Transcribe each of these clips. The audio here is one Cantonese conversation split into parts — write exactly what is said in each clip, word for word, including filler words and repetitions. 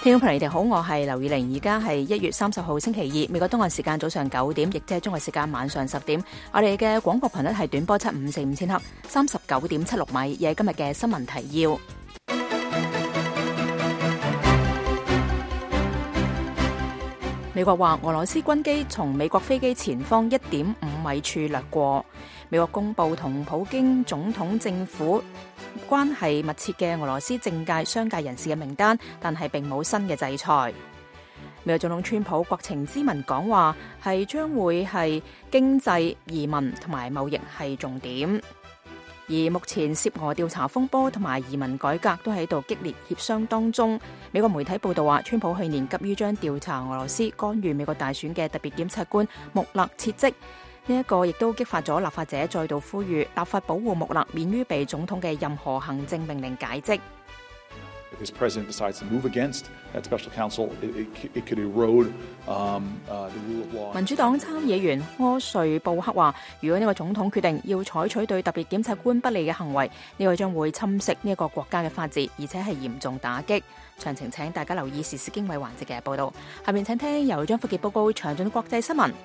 聽眾朋友，你哋好，我係劉以玲，而家係一月三十號星期二，美國東岸時間早上九點，亦即係中國時間晚上十點。我哋嘅廣播頻率係短波七五四五千赫，三十九點七六米。亦係今日嘅新聞提要。美國話俄羅斯軍機從美國飛機前方一點五米處掠過。美國公布同普京總統政府關係密切嘅俄羅斯政界、商界人士嘅名單，但係並冇新嘅制裁。美國總統川普國情咨文講話係將會係經濟、移民同埋貿易係重點。而目前涉俄調查風波同埋移民改革都喺度激烈協商當中。美國媒體報道話，川普去年急於將調查俄羅斯干預美國大選嘅特別檢察官穆勒撤職，呢一個亦都激發咗立法者再度呼籲立法保護穆勒免於被總統嘅任何行政命令解職。 If this president decides to move against that special counsel, it, it, it could erode um, uh, the rule of law. 民主黨參議員柯瑞布克話，如果呢個總統決定要採取對特別檢察官不利嘅行為，呢個將會侵蝕呢一個國家嘅法治，而且係嚴重打擊。詳情請大家留意時事經緯環節嘅報導。下面請聽由張福傑報告詳盡國際新聞。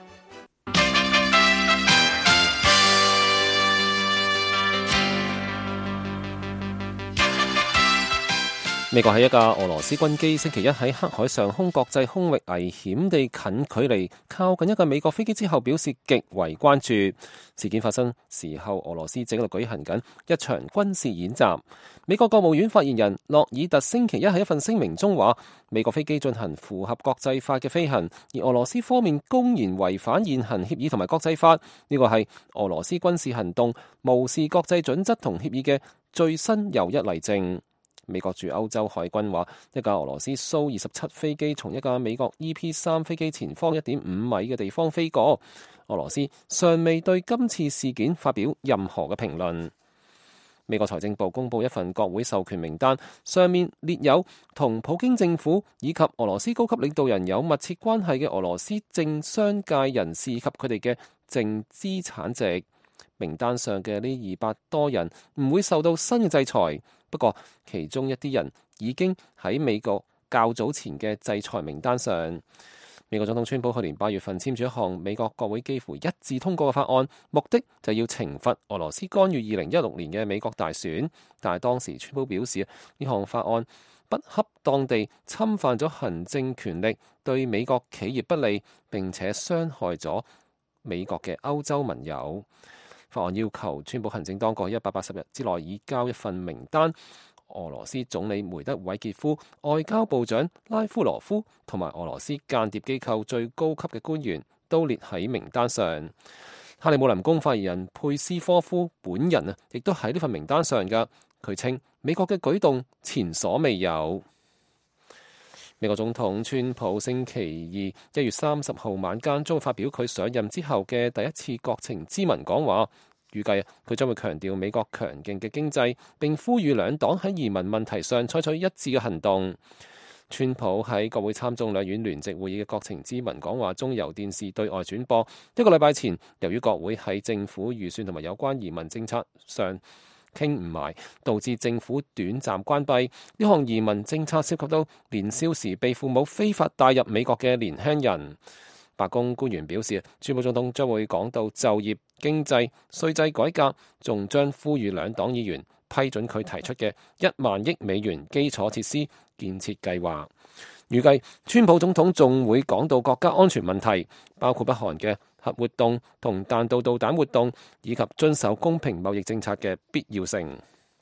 美國喺一架俄羅斯軍機星期一喺黑海上空國際空域危險地近距離靠近一架美國飛機之後，表示極為關注。事件發生時候，俄羅斯正喺度舉行緊一場軍事演習。美國國務院發言人洛爾特星期一喺一份聲明中話，美國飛機進行符合國際法嘅飛行，而俄羅斯方面公然違反現行協議同埋國際法，呢個係俄羅斯軍事行動無視國際準則同協議嘅最新又一例證。美國駐歐洲海軍話，一架俄羅斯蘇二十七飛機從一架美國 E P 三飛機前方一點五米嘅地方飛過。俄羅斯尚未對今次事件發表任何嘅評論。美國財政部公布一份國會授權名單，上面列有同普京政府以及俄羅斯高級領導人有密切關係嘅俄羅斯政商界人士以及佢哋嘅淨資產值。名單上嘅呢二百多人唔會受到新嘅制裁，不過其中一啲人已經喺美國較早前嘅制裁名單上。美國總統川普去年八月份簽署一項美國國會幾乎一致通過嘅法案，目的就要懲罰俄羅斯干預二零一六年嘅美國大選，但係當時川普表示呢項法案不恰當地侵犯咗行政權力，對美國企業不利，並且傷害咗美國嘅歐洲盟友。法案要求川普行政當局喺一百八十日之內移交一份名單，俄羅斯總理梅德韋傑夫、外交部長拉夫羅夫同埋俄羅斯間諜機構最高級嘅官員都列喺名單上。克里姆林宮發言人佩斯科夫本人啊，亦都喺呢份名單上㗎。佢稱美國嘅舉動前所未有。美國總統川普星期二一月三十號晚間將會發表佢上任之後嘅第一次國情咨文講話，預計佢將會強調美國強勁嘅經濟，並呼籲兩黨喺移民問題上採取一致嘅行動。川普喺國會參眾兩院聯席會議嘅國情咨文講話中由電視對外轉播。一個禮拜前，由於國會喺政府預算同埋有關移民政策上傾唔埋，導致政府短暫關閉。呢項移民政策涉及到年少時被父母非法帶入美國嘅年輕人。白宮官員表示，川普總統將會講到就業、經濟、稅制改革，仲將呼籲兩黨議員批准佢提出嘅一萬億美元基礎設施建設計劃。預計川普總統仲會講到國家安全問題，包括北韓嘅核活動同彈道導彈活動，以及遵守公平貿易政策嘅必要性。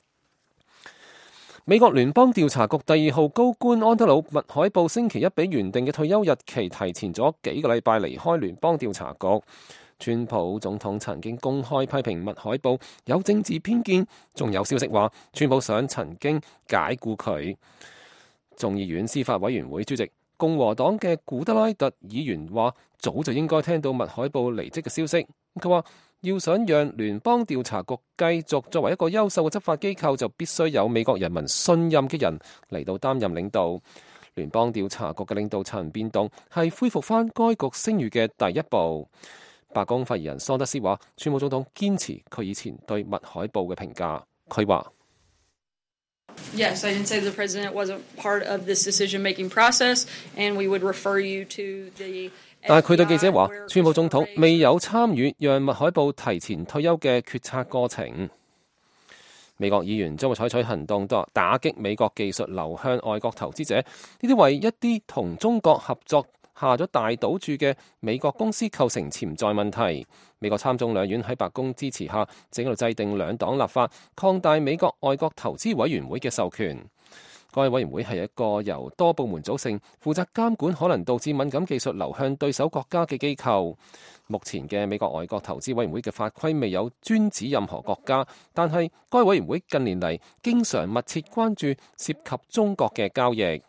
美國聯邦調查局第二號高官安德魯麥海布星期一比原定嘅退休日期提前咗幾個禮拜離開聯邦調查局。川普總統曾經公開批評麥海布有政治偏見，仲有消息話川普想曾經解僱佢。眾議院司法委員會主席共和黨嘅古德拉特議員話，早就應該聽到麥海布離職嘅消息。佢話要想讓聯邦調查局繼續作為一個優秀嘅執法機構，就必須有美國人民信任嘅人嚟到擔任領導。聯邦調查局嘅領導層變動係恢復翻該局聲譽嘅第一步。白宮發言人桑德斯話，川普總統堅持佢以前對麥海布嘅評價。佢話 Yes, I didn't say the president wasn't part of this decision-making process, and we would refer you to the。 但係佢對記者話，川普總統未有參與讓麥海布提前退休嘅決策過程。美國議員將會採取行動打擊美國技術流向外國投資者，呢啲為一啲同中國合作下咗大賭注嘅美國公司構成潛在問題。美國參眾兩院喺白宮支持下，正喺度制定兩黨立法，擴大美國外國投資委員會嘅授權。該委員會係一個由多部門組成，負責監管可能導致敏感技術流向對手國家嘅機構。目前嘅美國外國投資委員會嘅法規未有專指任何國家，但係該委員會近年嚟經常密切關注涉及中國嘅交易。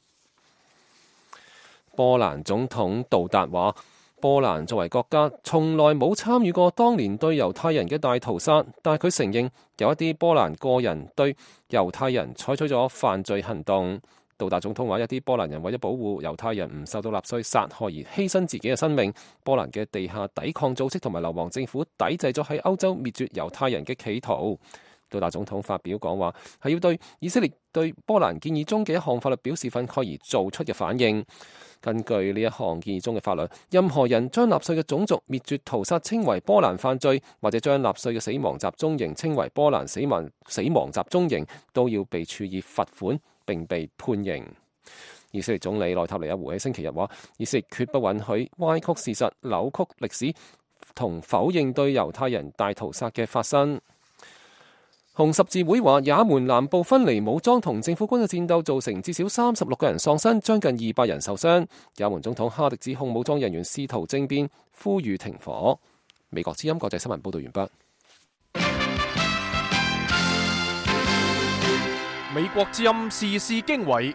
波蘭總統杜達話，波蘭作為國家，從來冇參與過當年對猶太人嘅大屠殺，但係佢承認有一啲波蘭個人對猶太人採取咗犯罪行動。杜達總統話，一啲波蘭人為咗保護猶太人唔受到納粹殺害而犧牲自己嘅生命。波蘭嘅地下抵抗組織同埋流亡政府抵制咗喺歐洲滅絕猶太人嘅企圖。杜達總統發表講話，係要對以色列對波蘭建議中嘅一項法律表示憤慨而做出嘅反應。根據呢一項建議中嘅法律，任何人將納粹嘅種族滅絕屠殺稱為波蘭犯罪，或者將納粹嘅死亡集中營稱為波蘭死亡死亡集中營，都要被處以罰款並被判刑。以色列總理內塔尼亞胡喺星期日話，以色列決不允許歪曲事實、扭曲歷史同否認對猶太人大屠殺嘅發生。紅十字會話，也門南部分離武裝同政府軍嘅戰鬥造成至少三十六個人喪生，將近二百人受傷。也門總統哈迪指控武裝人員試圖政變，呼籲停火。美國之音國際新聞報道完畢。 美國之音時事經緯，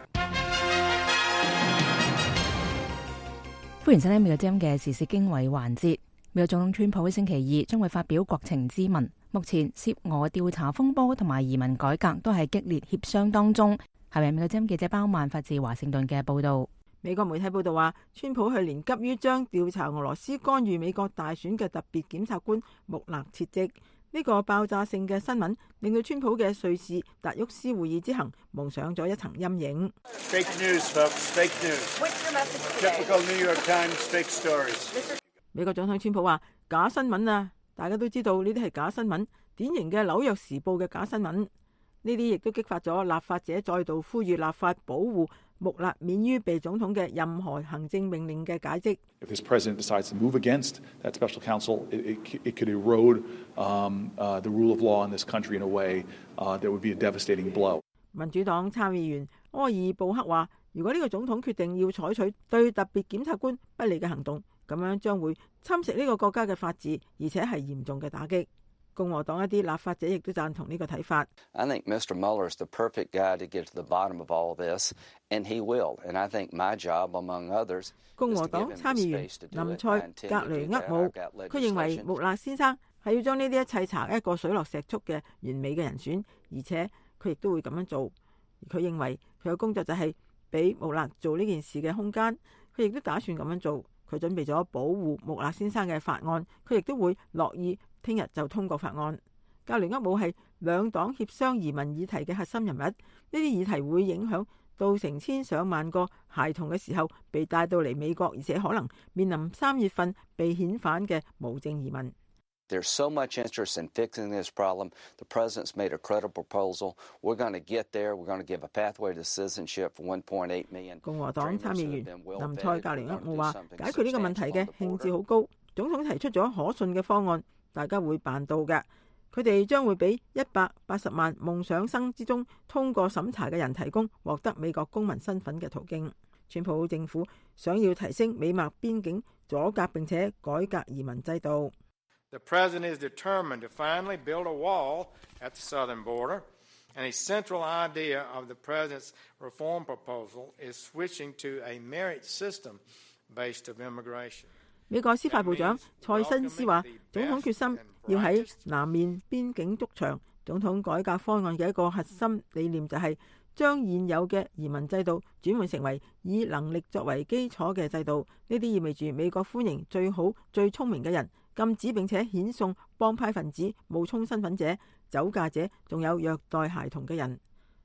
歡迎收聽美國之音嘅時事經緯環節。美國總統川普喺星期二將會發表國情咨文。目前涉俄調查風波同埋移民改革都係激烈協商當中。係咪美國之音記者包曼發自華盛頓嘅報道？ 美國媒體報道話，川普去年急於將調查俄羅斯干預美國大選嘅特別檢察官穆勒撤職。呢、這個爆炸性嘅新聞令到川普嘅瑞士達沃斯會議之行蒙上咗一層陰影。 Fake news, folks. Fake news. What's your message today? Typical New York Times fake stories. 美國總統川普話：假新聞啊！大家都知道呢啲係假新聞，典型嘅紐約時報嘅假新聞。呢啲亦都激發咗立法者再度呼籲立法保護穆勒免於被總統嘅任何行政命令嘅解職。 If this president decides to move against that special counsel, it, it, it could erode um, uh, the rule of law in this country in a way uh, that would be a devastating blow. 民主黨參議員柯爾布克話：如果呢個總統決定要採取對特別檢察官不利嘅行動，咁樣將會侵蝕呢個國家嘅法治，而且係嚴重嘅打擊。共和黨一啲立法者亦都贊同呢個睇法。 I think Mister Mueller is the perfect guy to get to the bottom of all this, and he will. And I think my job, among others, 共和黨參議員林賽格雷厄姆，佢認為穆勒先生係要將呢啲一切查一個水落石出嘅完美嘅人選，而且佢亦都會咁樣做。佢認為佢嘅工作就係俾穆勒做呢件事嘅空間，佢亦都打算咁樣做。佢準備咗保護穆勒先生嘅法案，佢亦都會樂意聽日就通過法案。格雷厄姆係兩黨協商移民議題嘅核心人物，呢啲議題會影響到成千上萬個孩童嘅時候被帶到嚟美國，而且可能面臨三月份被遣返嘅無證移民。 There's so much interest in fixing this problem. The president's made a credible proposal. We're going to get there. We're going to give a pathway to citizenship for one point eight million. 共和黨參議員林賽格雷厄姆話：解決呢個問題嘅興致好高，總統提出咗可信嘅方案，大家會辦到嘅。佢哋將會俾一百八十萬夢想生之中通過審查嘅人提供獲得美國公民身份嘅途徑。川普政府想要提升美墨邊境阻隔並且改革移民制度。 The president is determined to finally build a wall at the southern border, and a central idea of the president's reform proposal is switching to a merit system based of immigration. 美國司法部長蔡新斯話，總統決心要喺南面邊境築牆。總統改革方案嘅一個核心理念就係將現有嘅移民制度轉換成為以能力作為基礎嘅制度。呢啲意味住美國歡迎最好最聰明嘅人，禁止並且遣送幫派分子、冒充身份者、酒駕者，仲有虐待孩童嘅人。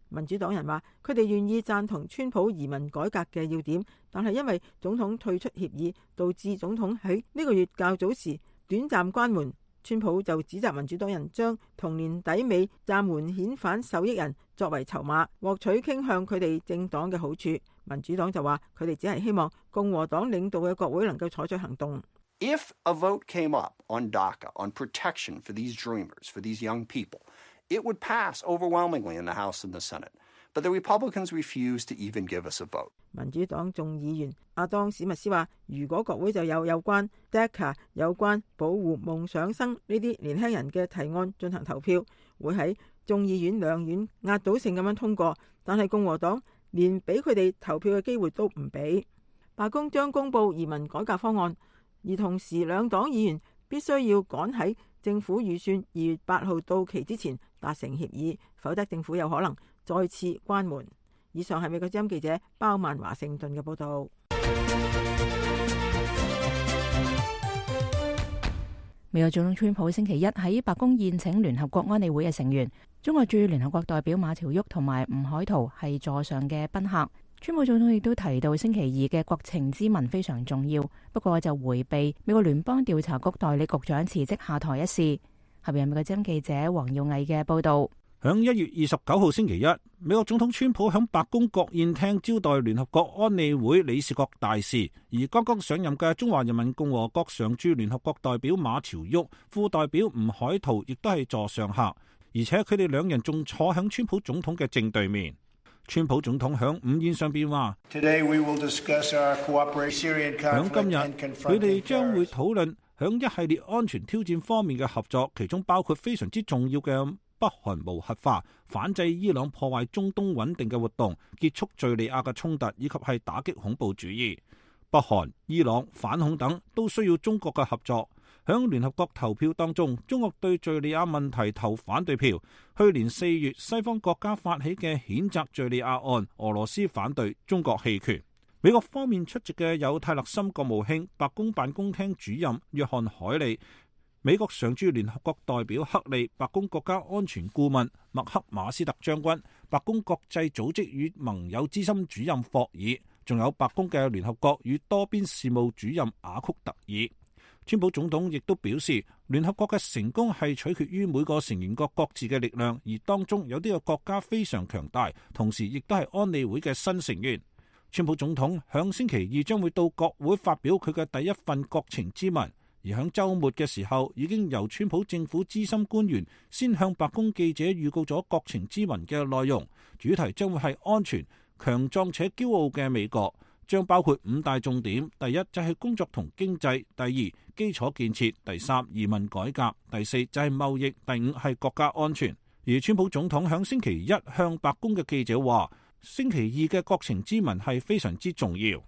民主黨人話佢哋願意贊同川普移民改革嘅要點，但係因為總統退出協議，導致總統喺呢個月較早時短暫關門。川普就指責民主黨人將同年底尾暫緩遣返受益人作為籌碼，獲取傾向佢哋政黨嘅好處。民主黨就話佢哋只係希望共和黨領導嘅國會能夠採取行動。 If a vote came up on DACA, on protection for these dreamers, for these young people, it would pass overwhelmingly in the House and the Senate. But the Republicans refuse to even give us a vote. 民主黨眾議員阿當史密斯話，如果國會就有有關 DACA 有關保護夢想生呢啲年輕人嘅提案進行投票，會喺眾議院兩院壓倒性咁樣通過，但係共和黨連俾佢哋投票嘅機會都唔俾。白宮將公布移民改革方案，而同時兩黨議員必須要趕喺政府預算二月八號到期之前達成協議，否則政府有可能再次關門。以上係美國之音記者包曼華盛頓嘅報道。 美國總統川普星期一喺白宮宴請聯合國安理會嘅成員，中國駐聯合國代表馬朝旭同埋吳海濤係座上嘅賓客。川普總統亦都提到星期二嘅國情咨文非常重要，不過就迴避美國聯邦調查局代理局長辭職下台一事。下邊係美國之音記者黃耀毅嘅報道。 響一月二十九號星期一，美國總統川普響白宮國宴廳招待聯合國安理會理事國大使，而剛剛上任嘅中華人民共和國常駐聯合國代表馬朝旭、副代表吳海濤亦都係座上客，而且佢哋兩人仲坐響川普總統嘅正對面。川普總統響午宴上邊話：響今日，佢哋將會討論響一系列安全挑戰方面嘅合作，其中包括非常之重要嘅北韓無核化、反制伊朗破壞中東穩定嘅活動、結束敘利亞嘅衝突，以及係打擊恐怖主義。北韓、伊朗、反恐等都需要中國嘅合作。響聯合國投票當中，中國對敘利亞問題投反對票。去年四月，西方國家發起嘅譴責敘利亞案，俄羅斯反對，中國棄權。美國方面出席嘅有泰勒森國務卿、白宮辦公廳主任約翰海利、美國常駐聯合國代表克利、白宮國家安全顧問麥克馬斯特將軍、白宮國際組織與盟友資深主任霍爾，仲有白宮嘅聯合國與多邊事務主任雅曲特爾。川普總統亦都表示，聯合國嘅成功係取決於每個成員國各自嘅力量，而當中有啲個國家非常強大，同時亦都係安理會嘅新成員。川普總統響星期二將會到國會發表佢嘅第一份國情咨文，而響週末嘅時候已經由川普政府資深官員先向白宮記者預告咗國情咨文嘅內容，主題將會係安全、強壯且驕傲嘅美國。將包括五大重點：第一就係工作同經濟，第二基礎建設，第三移民改革，第四就係貿易，第五係國家安全。而川普總統響星期一向白宮嘅記者話，星期二嘅國情咨文係非常之重要。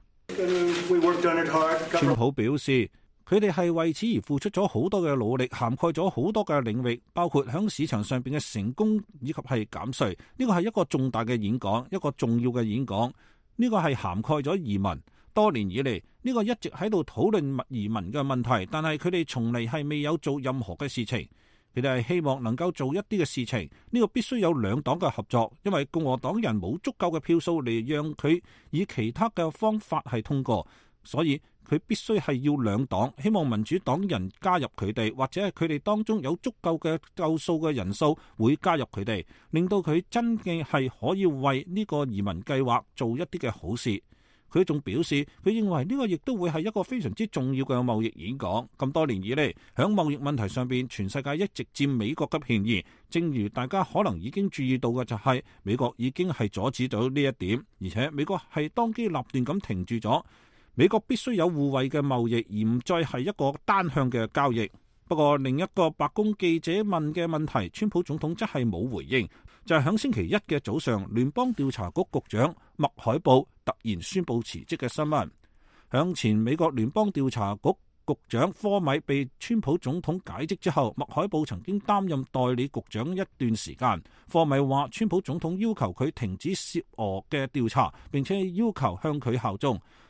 川普表示，佢哋係為此而付出咗好多嘅努力，涵蓋咗好多嘅領域，包括響市場上邊嘅成功以及係減稅。呢個係一個重大嘅演講，一個重要嘅演講。呢個係涵蓋咗移民。多年以嚟，呢個一直喺度討論移民嘅問題，但係佢哋從嚟係未有做任何嘅事情。佢哋係希望能夠做一啲嘅事情，呢個必須有兩黨嘅合作，因為共和黨人冇足夠嘅票數嚟讓佢以其他嘅方法係通過，所以佢必須係要兩黨，希望民主黨人加入佢哋，或者係佢哋當中有足夠嘅夠數嘅人數會加入佢哋，令到佢真嘅係可以為呢個移民計劃做一啲嘅好事。佢仲表示，佢認為呢個亦都會係一個非常之重要嘅貿易演講。咁多年以嚟，響貿易問題上邊，全世界一直佔美國嘅便宜。正如大家可能已經注意到嘅，就係美國已經係阻止到呢一點，而且美國係當機立斷咁停住咗。美國必須有互惠嘅貿易，而唔再係一個單向嘅交易。不過另一個白宮記者問嘅問題，川普總統則係冇回應，就係響星期一嘅早上，聯邦調查局局長麥海布突然宣布辭職嘅新聞。響前美國聯邦調查局局長科米被川普總統解職之後，麥海布曾經擔任代理局長一段時間。科米話，川普總統要求佢停止涉俄嘅調查，並且要求向佢效忠。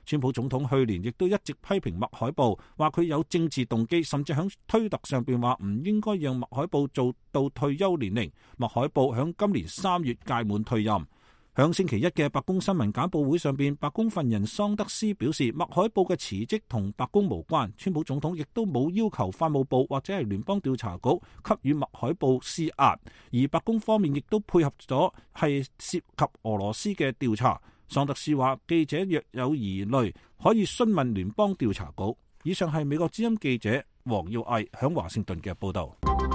川普總統去年亦都一直批評麥海布，話佢有政治動機，甚至喺推特上邊話唔應該讓麥海布做到退休年齡。麥海布喺今年三月屆滿退任。響星期一嘅白宮新聞簡報會上邊，白宮發言人桑德斯表示，麥海布嘅辭職同白宮無關，川普總統亦都冇要求法務部或者係聯邦調查局給予麥海布施壓，而白宮方面亦都配合咗係涉及俄羅斯嘅調查。桑德斯話，記者若有疑慮可以詢問聯邦調查局。以上係美國之音記者黃耀毅響華盛頓嘅報道。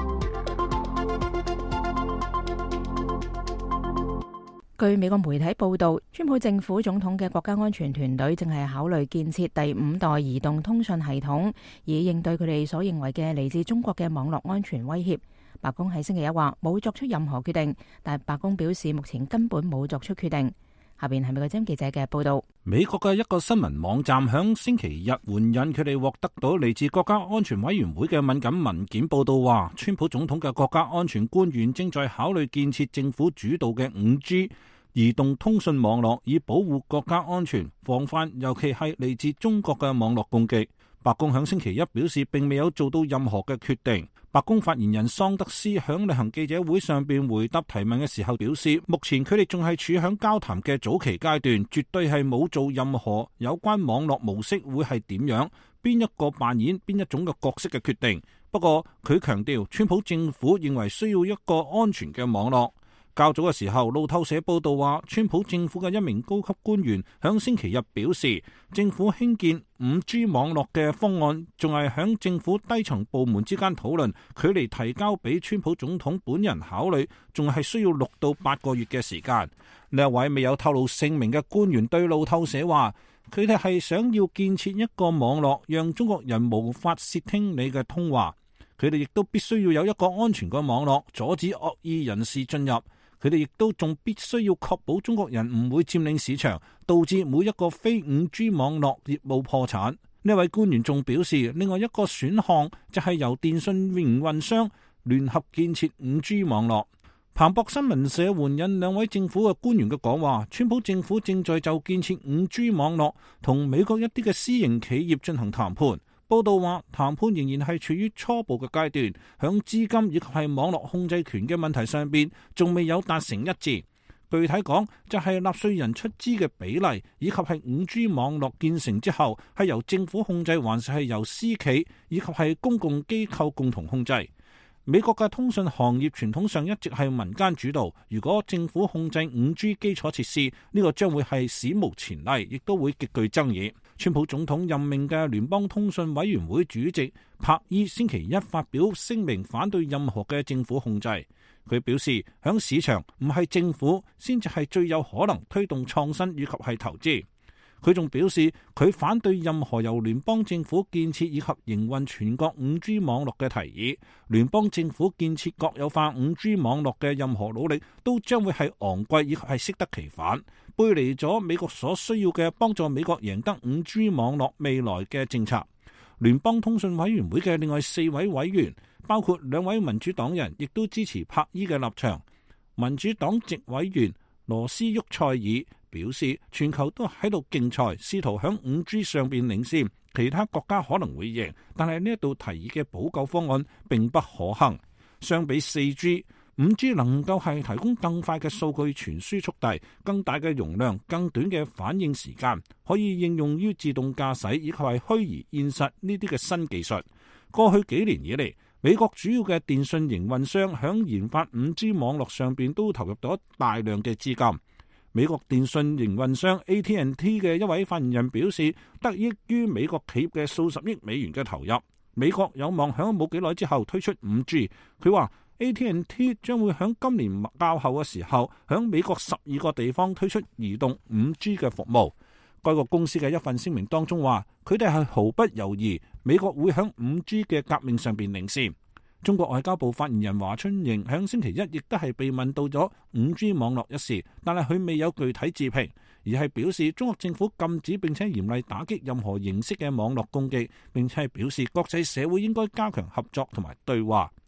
據美國媒體報道，川普政府總統嘅國家安全團隊正係考慮建設第五代移動通訊系統，以應對佢哋所認為嘅嚟自中國嘅網絡安全威脅。白宮喺星期一話冇作出任何決定，但白宮表示目前根本冇作出決定。下邊係美國之音記者嘅報道。 美國嘅一個新聞網站響星期日援引佢哋獲得到嚟自國家安全委員會嘅敏感文件報道話，川普總統嘅國家安全官員正在考慮建設政府主導嘅五 G 移動通訊網絡，以保護國家安全，防範尤其係嚟自中國嘅網絡攻擊。白宮響星期一表示，並未有做到任何嘅決定。白宮發言人桑德斯響例行記者會上邊回答提問嘅時候表示，目前佢哋仲係處響交談嘅早期階段，絕對係冇做任何有關網絡模式會係點樣，邊一個扮演邊一種嘅角色嘅決定。不過佢強調，川普政府認為需要一個安全嘅網絡。較早嘅時候，路透社報道話，川普政府嘅一名高級官員響星期日表示，政府興建五 G 網絡嘅方案仲係響政府低層部門之間討論，距離提交俾川普總統本人考慮，仲係需要六到八個月嘅時間。呢一位未有透露姓名嘅官員對路透社話，佢哋係想要建設一個網絡，讓中國人無法竊聽你嘅通話。佢哋亦都必須要有一個安全嘅網絡，阻止惡意人士進入。佢哋亦都仲必須要確保中國人唔會佔領市場，導致每一個非五 G 網絡業務破產。呢位官員仲表示，另外一個選項就係由電信營運商聯合建設五 G 網絡。彭博新聞社援引兩位政府嘅官員嘅講話，川普政府正在就建設五 G 網絡同美國一啲嘅私營企業進行談判。報道話，談判仍然係處於初步嘅階段，響資金以及係網絡控制權嘅問題上邊，仲未有達成一致。具體講，就係納稅人出資嘅比例，以及係五 G 網絡建成之後係由政府控制，還是係由私企以及係公共機構共同控制。美國嘅通訊行業傳統上一直係民間主導，如果政府控制五 G 基礎設施，呢個將會係史無前例，亦都會極具爭議。川普總統任命嘅聯邦通訊委員會主席柏伊星期一發表聲明，反對任何嘅政府控制。佢表示，響市場唔係政府先至係最有可能推動創新以及係投資。佢仲表示，佢反對任何由聯邦政府建設以及營運全國五 G 網絡嘅提議。聯邦政府建設國有化五 G 網絡嘅任何努力都將會係昂貴以及係適得其反，背離咗美國所需要嘅幫助美國贏得五 G 網絡未來嘅政策。聯邦通訊委員會嘅另外四位委員，包括兩位民主黨人，亦都支持柏伊嘅立場。民主黨籍委員羅斯沃塞爾表示，全球都喺度競賽，試圖響五 G 上邊領先，其他國家可能會贏，但係呢一度提議嘅補救方案並不可行。相比四 G，五 G 能夠係提供更快嘅數據傳輸速遞、更大嘅容量、更短嘅反應時間，可以應用於自動駕駛以及係虛擬現實呢啲嘅新技術。過去幾年以嚟，美國主要嘅電信營運商響研發五 G 網絡上邊都投入咗大量嘅資金。美國電信營運商 A T and T 嘅一位發言人表示，得益於美國企業嘅數十億美元嘅投入，美國有望響冇幾耐之後推出五 G。佢話 A T and T 將會響今年較後嘅時候，響美國十二個地方推出移動五 G 嘅服務。該個公司嘅一份聲明當中話，佢哋係毫不猶豫，美國會響五 G 嘅革命上邊領先。中國外交部發言人華春瑩響星期一亦都係被問到咗五 G 網絡一事，但係佢未有具體置評，而係表示中國政府禁止並且嚴厲打擊任何形式嘅網絡攻擊，並且係表示國際社會應該加強合作同埋對話。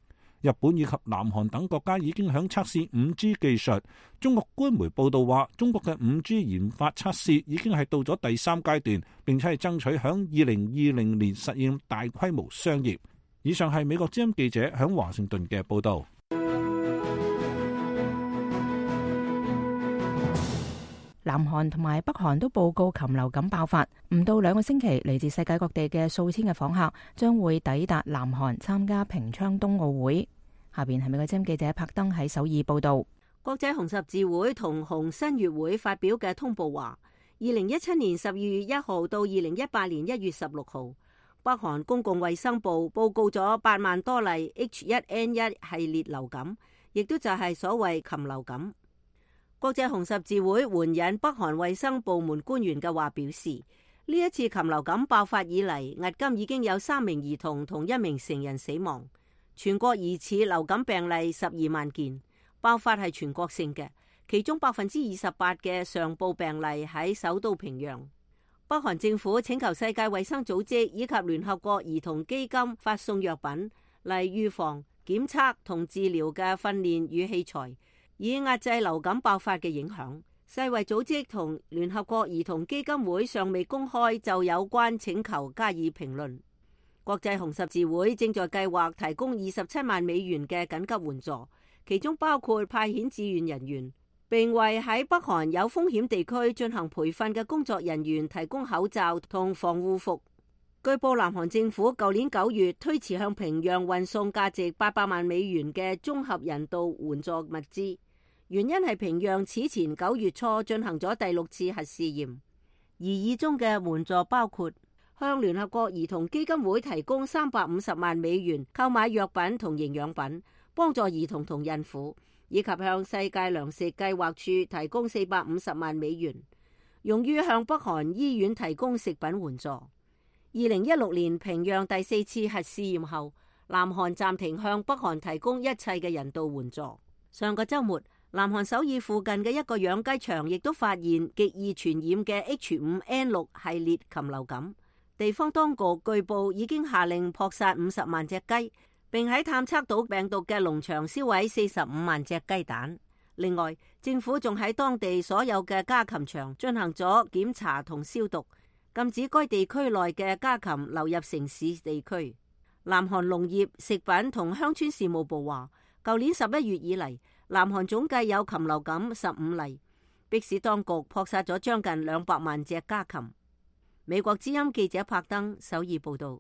日本以及南韓等國家已經響測試五 G 技術。中國官媒報道話，中國嘅五 G 研發測試已經係到咗第三階段，並且係爭取響二零二零年實現大規模商業。以上係美國之音記者響華盛頓嘅報道。 南韓同埋北韓都報告禽流感爆發，唔到兩個星期，嚟自世界各地嘅數千嘅訪客將會抵達南韓參加平昌冬奧會。下邊係美國之音記者柏登喺首爾報道。 國際紅十字會同紅新月會發表嘅通報話，二零一七年十二月一號到二零一八年一月十六號，北韓公共衛生部報告咗八萬多例 H 一 N 一 系列流感，亦都就係所謂禽流感。國際紅十字會援引北韓衛生部門官員嘅話表示，呢一次禽流感爆發以嚟，迄今已經有三名兒童同一名成人死亡。全國疑似流感病例十二萬件，爆發係全國性嘅，其中百分之二十八嘅上報病例喺首都平壤。北韓政府請求世界衛生組織以及聯合國兒童基金發送藥品嚟預防、檢測同治療嘅訓練與器材，以壓制流感爆發嘅影響。世衛組織同聯合國兒童基金會尚未公開就有關請求加以評論。國際紅十字會正在計劃提供二十七萬美元嘅緊急援助，其中包括派遣志願人員，並為喺北韓有風險地區進行培訓嘅工作人員提供口罩同防護服。據報，南韓政府舊年九月推遲向平壤運送價值八百萬美元嘅綜合人道援助物資。原因係平壤此前九月初進行咗第六次核試驗，而以中嘅援助包括向聯合國兒童基金會提供三百五十萬美元購買藥品同營養品，幫助兒童同孕婦，以及向世界糧食計劃處提供四百五十萬美元，用於向北韓醫院提供食品援助。二零一六年平壤第四次核試驗後，南韓暫停向北韓提供一切嘅人道援助。上個週末，南韓首爾附近嘅一個養雞場亦都發現極易傳染嘅 H 五 N 六 系列禽流感。地方當局據報已經下令撲殺五十萬隻雞，並喺探測到病毒嘅農場燒毀四十五萬隻雞蛋。另外，政府仲喺當地所有嘅家禽場進行咗檢查同消毒，禁止該地區內嘅家禽流入城市地區。南韓農業、食品同鄉村事務部話，舊年十一月以嚟，南韓總計有禽流感十五例，迫使當局撲殺咗將近兩百萬隻家禽。美國之音記者柏登首爾報道。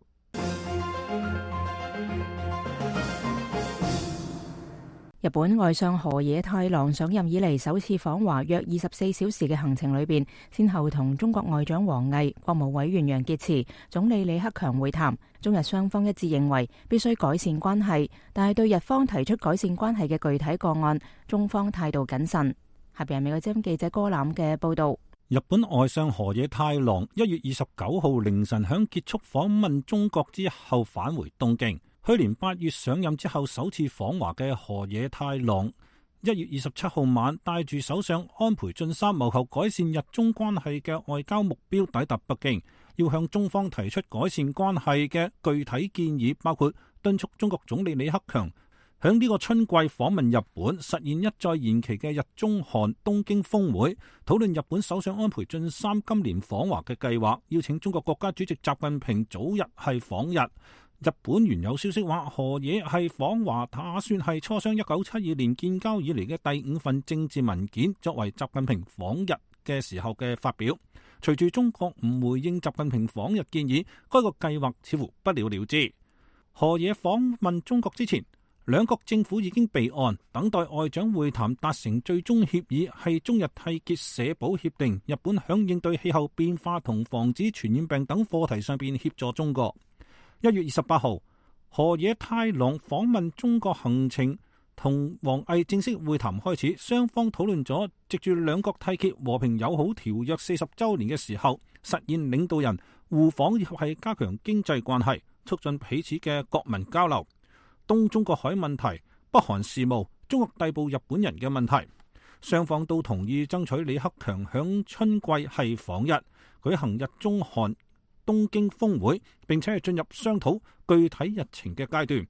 日本外相河野太郎上任以嚟首次訪華約二十四小時嘅行程裏邊，先後同中國外長王毅、國務委員楊潔篪、總理李克強會談。中日雙方一致認為必須改善關係，但係對日方提出改善關係嘅具體個案，中方態度謹慎。下邊係美國之音記者歌欖嘅報道。 日本外相河野太郎一月二十九號凌晨響結束訪問中國之後返回東京。去年八月上任之後首次訪華嘅河野太郎，一月二十七號晚帶住首相安倍晉三謀求改善日中關係嘅外交目標抵達北京，要向中方提出改善關係嘅具體建議，包括敦促中國總理李克強響呢個春季訪問日本，實現一再延期嘅日中韓東京峰會，討論日本首相安倍晉三今年訪華嘅計劃，邀請中國國家主席習近平早日係訪日。日本原有消息話，河野係訪華打算係磋商一九七二年建交以嚟嘅第五份政治文件，作為習近平訪日嘅時候嘅發表。隨住中國唔回應習近平訪日建議，該個計劃似乎不了了之。河野訪問中國之前，兩國政府已經備案，等待外長會談達成最終協議，係中日締結社保協定。日本響應對氣候變化同防止傳染病等課題上邊協助中國。一月二十八號，河野太郎訪問中國行程同王毅正式會談開始，雙方討論咗藉住兩國締結和平友好條約四十週年嘅時候，實現領導人互訪以及係加強經濟關係，促進彼此嘅國民交流。東中國海問題、北韓事務、中國逮捕日本人嘅問題，雙方都同意爭取李克強響春季係訪日，舉行日中韓東京峰會，並且係進入商討具體日程嘅階段。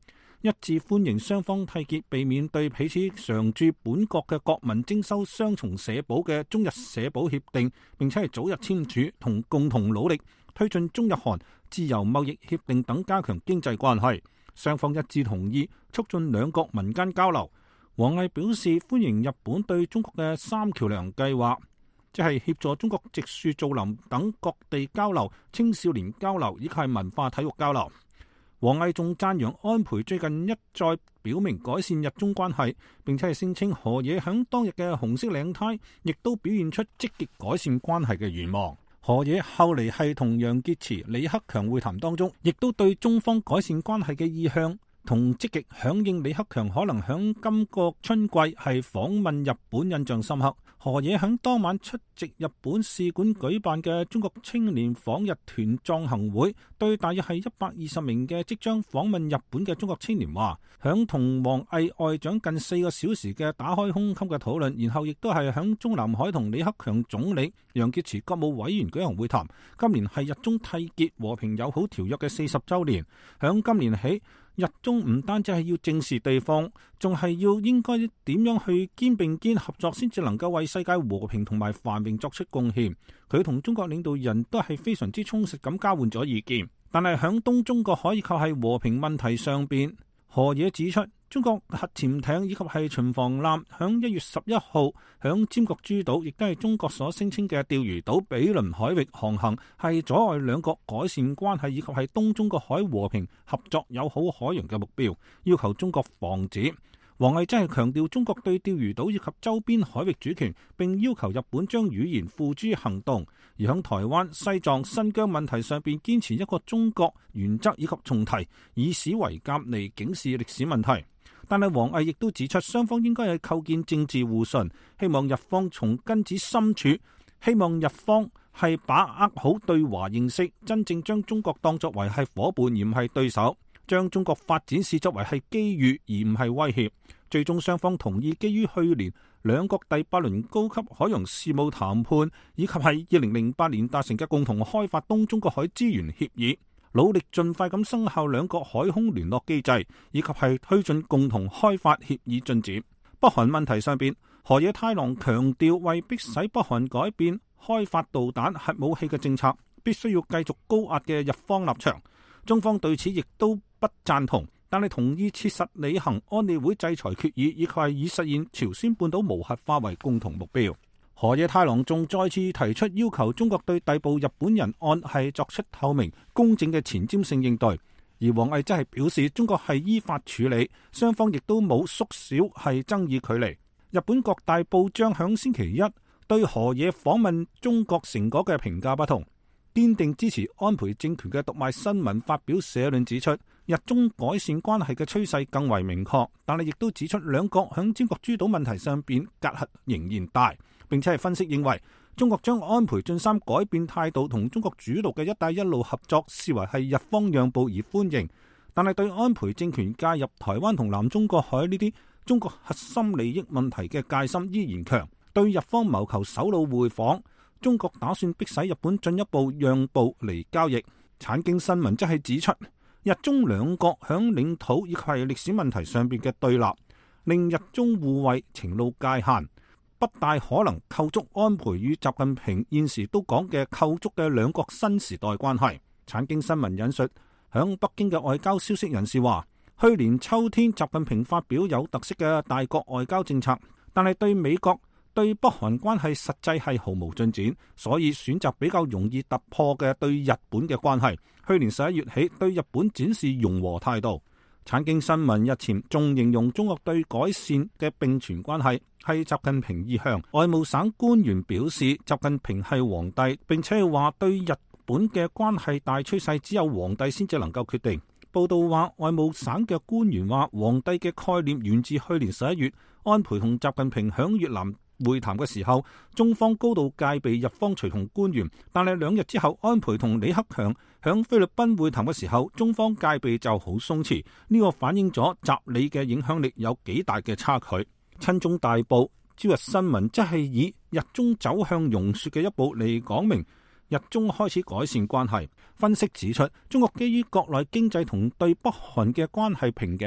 一致歡迎雙方締結避免對彼此常駐本國嘅國民徵收雙重社保嘅中日社保協定，並且係早日簽署，同共同努力推進中日韓自由貿易協定等，加強經濟關係。雙方一致同意促進兩國民間交流。王毅表示歡迎日本對中國嘅三橋梁計劃，即係協助中國植樹造林等各地交流、青少年交流以及係文化體育交流。王毅仲讚揚安倍最近一再表明改善日中關係，並且係聲稱河野響當日嘅紅色領呔亦都表現出積極改善關係嘅願望。河野後嚟係同楊潔篪、李克強會談當中，亦都對中方改善關係嘅意向同積極響應李克強可能響今個春季係訪問日本印象深刻。河野響當晚出席日本使館舉辦嘅中國青年訪日團壯行會，對大約係一百二十名嘅即將訪問日本嘅中國青年話，響同王毅外長近四個小時嘅打開胸襟嘅討論，然後亦都係響中南海同李克強總理、楊潔篪國務委員舉行會談。今年係日中締結和平友好條約嘅四十週年，響今年起，日中唔單止係要正視對方，仲係要應該點樣去肩並肩合作，先至能夠為世界和平同埋繁榮作出貢獻。佢同中國領導人都係非常之充實咁交換咗意見，但係響東中國海以及係和平問題上邊，河野指出，中國核潛艇以及係巡防艦響一月十一號響尖閣諸島，亦都係中國所聲稱嘅釣魚島比鄰海域航行，係阻礙兩國改善關係以及係東中國海和平合作友好海洋嘅目標，要求中國防止。王毅真係強調中國對釣魚島以及周邊海域主權，並要求日本將語言付諸行動，而響台灣、西藏、新疆問題上邊堅持一個中國原則以及重提以史為鑑嚟警示歷史問題。但係王毅亦都指出，雙方應該係構建政治互信，希望日方從根子深處，希望日方係把握好對華認識，真正將中國當作為係夥伴而唔係對手，將中國發展視作為係機遇而唔係威脅。最終雙方同意基於去年兩國第八輪高級海洋事務談判，以及係二零零八年達成嘅共同開發東中國海資源協議，努力盡快咁生效兩國海空聯絡機制，以及係推進共同開發協議進展。北韓問題上邊，河野太郎強調，為迫使北韓改變開發導彈核武器嘅政策，必須要繼續高壓嘅日方立場。中方對此亦都不贊同，但係同意切實履行安理會制裁決議，以及係以實現朝鮮半島無核化為共同目標。河野太郎仲再次提出要求中國對逮捕日本人案係作出透明公正嘅前瞻性應對，而王毅則係表示中國係依法處理，雙方亦都冇縮小係爭議距離。日本各大報章響星期一對河野訪問中國成果嘅評價不同，堅定支持安倍政權嘅讀賣新聞發表社論指出，日中改善關係嘅趨勢更為明確，但係亦都指出兩國響尖閣諸島問題上邊隔閡仍然大，並且係分析認為中國將安倍晉三改變態度同中國主導嘅一帶一路合作視為係日方讓步而歡迎，但係對安倍政權介入台灣同南中國海呢啲中國核心利益問題嘅戒心依然強，對日方謀求首腦會訪，中國打算迫使日本進一步讓步嚟交易。產經新聞則係指出，日中兩國響領土以及係歷史問題上邊嘅對立，令日中互惠情路界限，不大可能構築安倍與習近平現時都講嘅構築嘅兩國新時代關係。產經新聞引述響北京嘅外交消息人士話，去年秋天習近平發表有特色嘅大國外交政策，但係對美國對北韓關係實際係毫無進展，所以選擇比較容易突破嘅對日本嘅關係。去年十一月起對日本展示融和態度。產經新聞日前仲形容中國對改善嘅並存關係係習近平意向。外務省官員表示，習近平係皇帝，並且係話對日本嘅關係大趨勢只有皇帝先至能夠決定。報道話，外務省嘅官員話，皇帝嘅概念源自去年十一月安倍同習近平響越南會談嘅時候，中方高度戒備日方隨同官員，但係兩日之後安倍同李克強響菲律賓會談嘅時候，中方戒備就好鬆弛，呢、這個反映咗習李嘅影響力有幾大嘅差距。親中大報朝日新聞則係以日中走向融雪嘅一步嚟講明日中開始改善關係。分析指出，中國基於國內經濟同對北韓嘅關係瓶頸，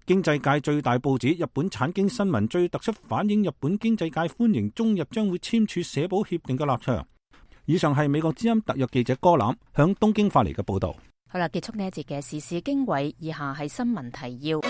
經濟界最大報紙《日本產經新聞》最突出反映日本經濟界歡迎中日將會簽署社保協定嘅立場。以上係美國之音特約記者柯欖向東京發嚟嘅報道。 好啦，結束呢一節嘅時事經緯，以下係新聞提要。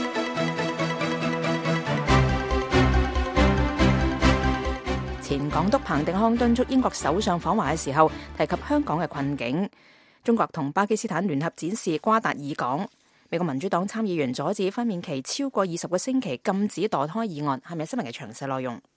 前港督彭定康敦促英國首相訪華嘅時候提及香港嘅困境。中國同巴基斯坦聯合展示瓜達爾港。美國民主黨參議員阻止分娩期超過二十個星期禁止墮胎議案，係咪新聞嘅詳細內容？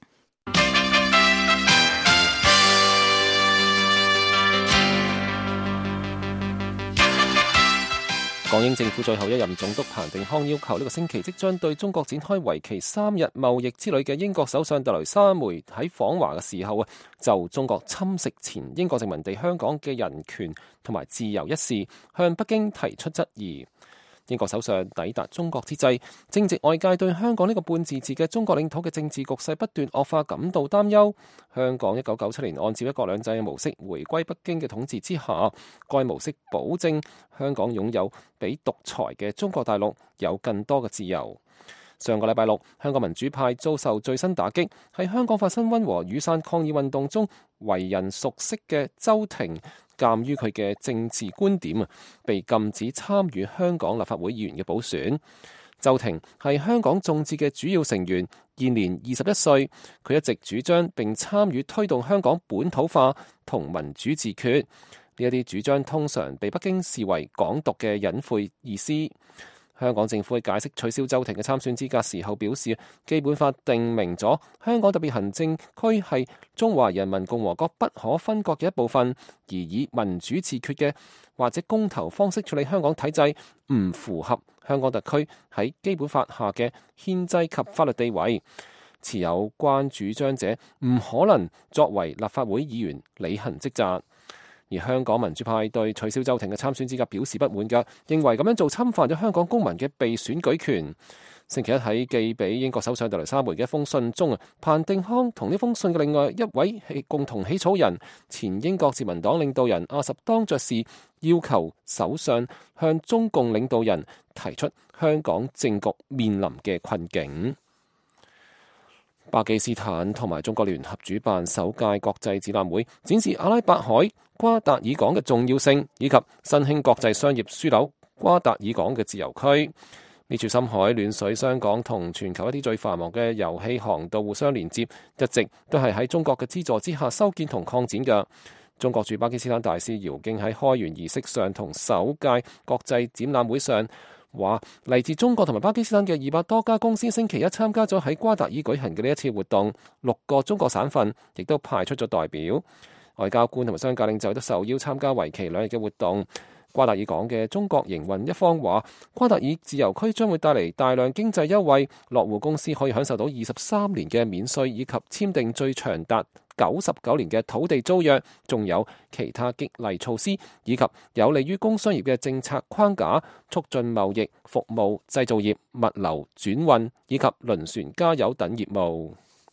港英政府最後一任總督彭定康要求呢個星期即將對中國展開為期三日貿易之旅嘅英國首相特蕾莎梅喺訪華嘅時候啊，就中國侵蝕前英國殖民地香港嘅人權同埋自由一事，向北京提出質疑。英國首相抵達中國之際，正值外界對香港呢個半自治嘅中國領土嘅政治局勢不斷惡化感到擔憂。香港一九九七年按照一國兩制嘅模式回歸北京嘅統治之下，該模式保證香港擁有比獨裁嘅中國大陸有更多嘅自由。上個禮拜六，香港民主派遭受最新打擊，喺香港發生溫和雨傘抗議運動中為人熟悉嘅周庭，鑑於佢嘅政治觀點啊，被禁止參與香港立法會議員嘅補選。周庭係香港眾志嘅主要成員，現年二十一歲。佢一直主張並參與推動香港本土化同民主自決。呢一啲主張通常被北京視為港獨嘅隱晦意思。香港政府喺解釋取消周庭嘅參選資格時候表示，基本法定明咗香港特別行政區係中華人民共和國不可分割嘅一部分，而以民主自決嘅或者公投方式處理香港體制，唔符合香港特區喺基本法下嘅憲制及法律地位。持有關主張者唔可能作為立法會議員履行職責。而香港民主派對取消周庭嘅參選資格表示不滿嘅，認為咁樣做侵犯咗香港公民嘅被選舉權。星期一喺寄俾英國首相特蕾莎梅嘅一封信中啊，彭定康同呢封信嘅另外一位共同起草人前英國自民黨領導人阿什當爵士要求首相向中共領導人提出香港政局面臨嘅困境。巴基斯坦同埋中國聯合主辦首屆國際展覽會，展示阿拉伯海瓜達爾港嘅重要性，以及新興國際商業樞紐瓜達爾港嘅自由區。呢處深海暖水商港同全球一啲最繁忙嘅油氣航道互相連接，一直都係喺中國嘅資助之下修建同擴展嘅。中國駐巴基斯坦大使姚敬喺開園儀式上同首屆國際展覽會上話，嚟自中國同埋巴基斯坦嘅二百多家公司星期一參加咗喺瓜達爾舉行嘅呢一次活動，六個中國省份亦都派出咗代表，外交官同埋商界領袖都受邀參加為期兩日嘅活動。瓜達爾港嘅中國營運一方話，瓜達爾自由區將會帶嚟大量經濟優惠，落戶公司可以享受到二十三年嘅免稅，以及簽訂最長達九十九年嘅土地租約，仲有其他激勵措施，以及有利於工商業嘅政策框架，促進貿易、服務、製造業、物流、轉運以及輪船加油等業務。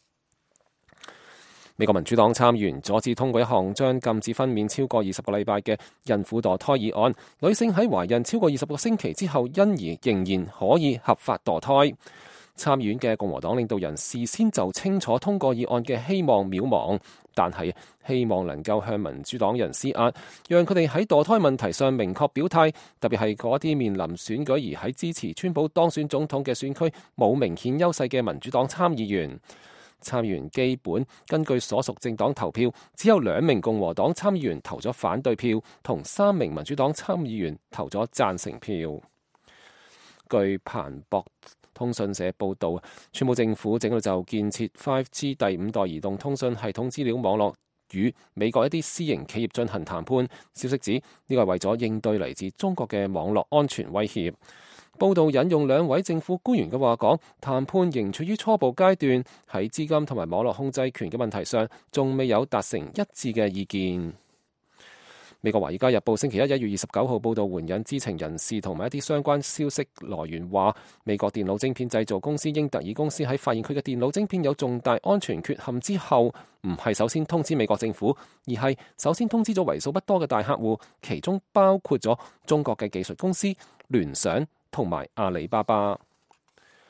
美國民主黨參議員阻止通過一項將禁止分娩超過二十個禮拜嘅孕婦墮胎議案，女性喺懷孕超過二十個星期之後，因而仍然可以合法墮胎。參議院嘅共和黨領導人事先就清楚通過議案嘅希望渺茫，但係希望能夠向民主黨人施壓，讓佢哋喺墮胎問題上明確表態，特別係嗰啲面臨選舉而喺支持川普當選總統嘅選區冇明顯優勢嘅民主黨參議員。參議員基本根據所屬政黨投票，只有兩名共和黨參議員投咗反對票，同三名民主黨參議員投咗贊成票。據彭博通訊社報道，川普政府正喺度就建設 五 G 第五代移動通訊系統資料網絡與美國一啲私營企業進行談判。消息指呢個係為咗應對嚟自中國嘅網絡安全威脅。報道引用兩位政府官員嘅話講，談判仍處於初步階段，喺資金同埋網絡控制權嘅問題上，仲未有達成一致嘅意見。美國《華爾街日報》星期一一月二十九號報導，援引知情人士同埋一啲相關消息來源話，美國電腦晶片製造公司英特爾公司喺發現佢嘅電腦晶片有重大安全缺陷之後，唔係首先通知美國政府，而係首先通知咗為數不多嘅大客戶，其中包括咗中國嘅技術公司聯想同埋阿里巴巴。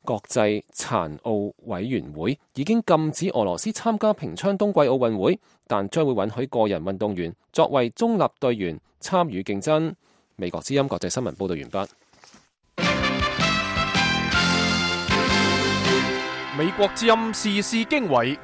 國際殘奧委員會已經禁止俄羅斯參加平昌冬季奧運會，但將會允許個人運動員作為中立隊員參與競爭。美國之音國際新聞報道完畢。 美國之音時事經緯，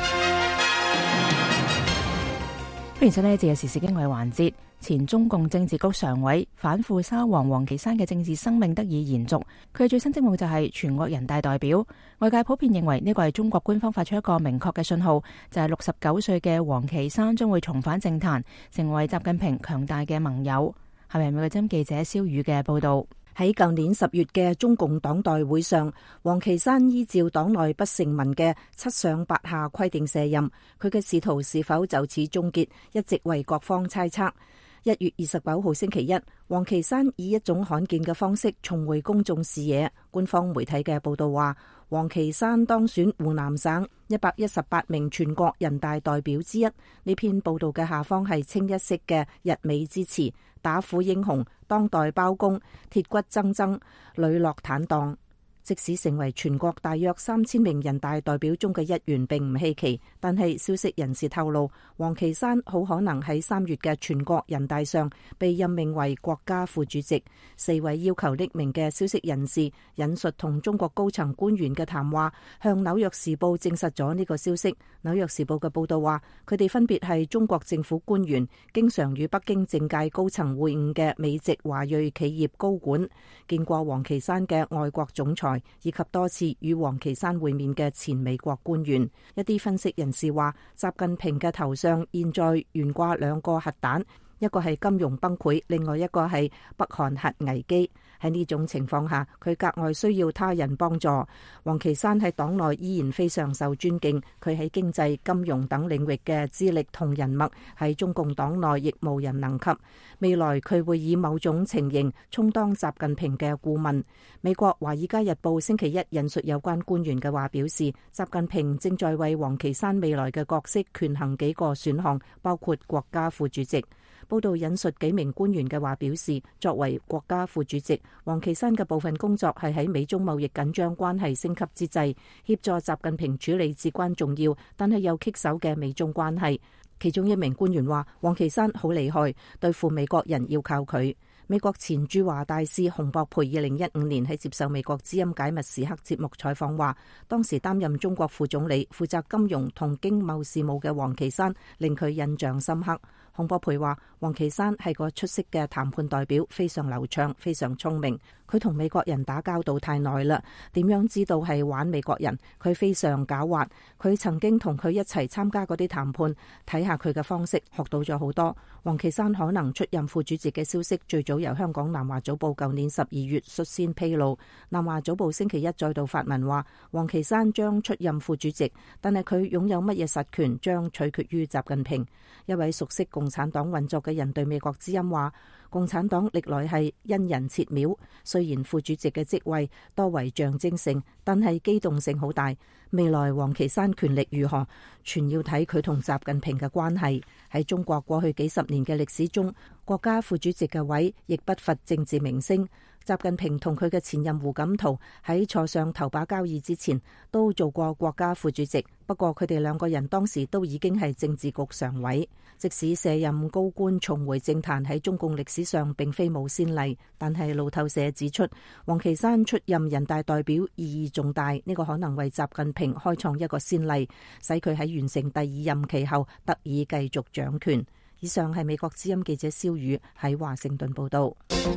歡迎收聽呢一節嘅時事經緯環節。前中共政治局常委反腐沙皇王岐山嘅政治生命得以延續，佢嘅最新職務就係全國人大代表。外界普遍認為呢個係中國官方發出一個明確嘅信號，就係六十九歲嘅王岐山將會重返政壇，成為習近平強大嘅盟友。係咪美國之音記者蕭宇嘅報道？ 喺舊年十月嘅中共黨代會上，王岐山依照黨內不成文嘅七上八下規定卸任，佢嘅仕途是否就此終結，一直為各方猜測。一月二十九號星期一，王岐山以一種罕見嘅方式重回公眾視野。官方媒體嘅報道話，王岐山當選湖南省一百一十八名全國人大代表之一。呢篇報道嘅下方係清一色嘅溢美之詞，打虎英雄、當代包公、鐵骨錚錚、磊落坦蕩。即使成為全國大約三千名人大代表中嘅一員並唔稀奇，但係消息人士透露，王岐山好可能喺三月嘅全國人大上被任命為國家副主席。四位要求匿名嘅消息人士引述同中國高層官員嘅談話，向紐約時報證實咗呢個消息。紐約時報嘅報道話，佢哋分別係中國政府官員，經常與北京政界高層會晤嘅美籍華裔企業高管，見過王岐山嘅外國總裁，以及多次與王岐山會面嘅前美國官員。一啲分析人士話，習近平嘅頭上現在懸掛兩個核彈，一個係金融崩潰，另外一個係北韓核危機。喺呢種情況下，佢格外需要他人幫助。王岐山喺黨內依然非常受尊敬，佢喺經濟、金融等領域嘅資歷同人脈喺中共黨內亦無人能及。未來佢會以某種情形充當習近平嘅顧問。美國《華爾街日報》星期一引述有關官員嘅話表示，習近平正在為王岐山未來嘅角色權衡幾個選項，包括國家副主席。報道引述幾名官員嘅話表示，作為國家副主席，王岐山嘅部分工作係喺美中貿易緊張關係升級之際，協助習近平處理至關重要但係又棘手嘅美中關係。其中一名官員話，王岐山好厲害，對付美國人要靠佢。美國前駐華大使洪博培二零一五年喺接受美國之音解密時刻節目採訪話，當時擔任中國副總理負責金融同經貿事務嘅王岐山令佢印象深刻。洪博培話，王岐山係個出色嘅談判代表，非常流暢，非常聰明。佢同美國人打交道太耐啦，點樣知道係玩美國人？佢非常狡猾。佢曾經同佢一齊參加嗰啲談判，睇下佢嘅方式，學到咗好多。王岐山可能出任副主席嘅消息，最早由香港南華早報舊年十二月率先披露。南華早報星期一再度發文話，王岐山將出任副主席，但係佢擁有乜嘢實權，將取決於習近平。一位熟悉共產黨運作嘅人對美國之音話，共產黨歷來係因人設廟，雖然副主席嘅職位多為象徵性，但係機動性好大。未來王岐山權力如何，全要睇佢同習近平嘅關係。喺中國過去幾十年嘅歷史中，國家副主席嘅位亦不乏政治明星。習近平同佢嘅前任胡錦濤喺坐上頭把交椅之前都做過國家副主席，不過佢哋兩個人當時都已經係政治局常委。即使卸任高官重回政壇喺中共歷史上並非冇先例，但係路透社指出，王岐山出任人大代表意義重大，呢個可能為習近平開創一個先例，使佢喺完成第二任期後得以繼續掌權。以上係美國之音記者蕭宇喺華盛頓報道。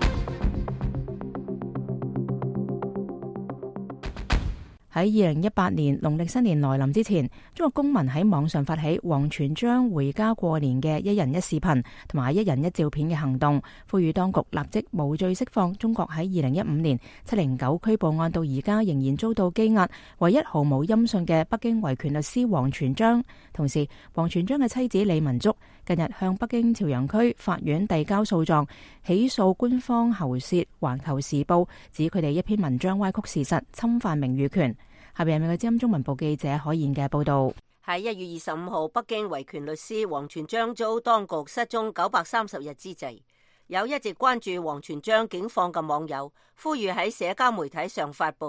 喺二零一八年農曆新年來臨之前，中國公民喺網上發起王全璋回家過年嘅一人一視頻同埋一人一照片嘅行動，呼籲當局立即無罪釋放中國喺二零一五年七零九拘捕案到而家仍然遭到羈押、唯一毫無音訊嘅北京維權律師王全璋。同時，王全璋嘅妻子李文足近日向北京朝陽區法院遞交訴狀，起訴官方喉舌《環球時報》，指佢哋一篇文章歪曲事實，侵犯名譽權。下邊係美國之音中文部記者可燕嘅報道。 喺一月二十五號，北京維權律師王全璋遭當局失蹤九百三十日之際，有一直關注王全璋境況嘅網友呼籲喺社交媒體上發布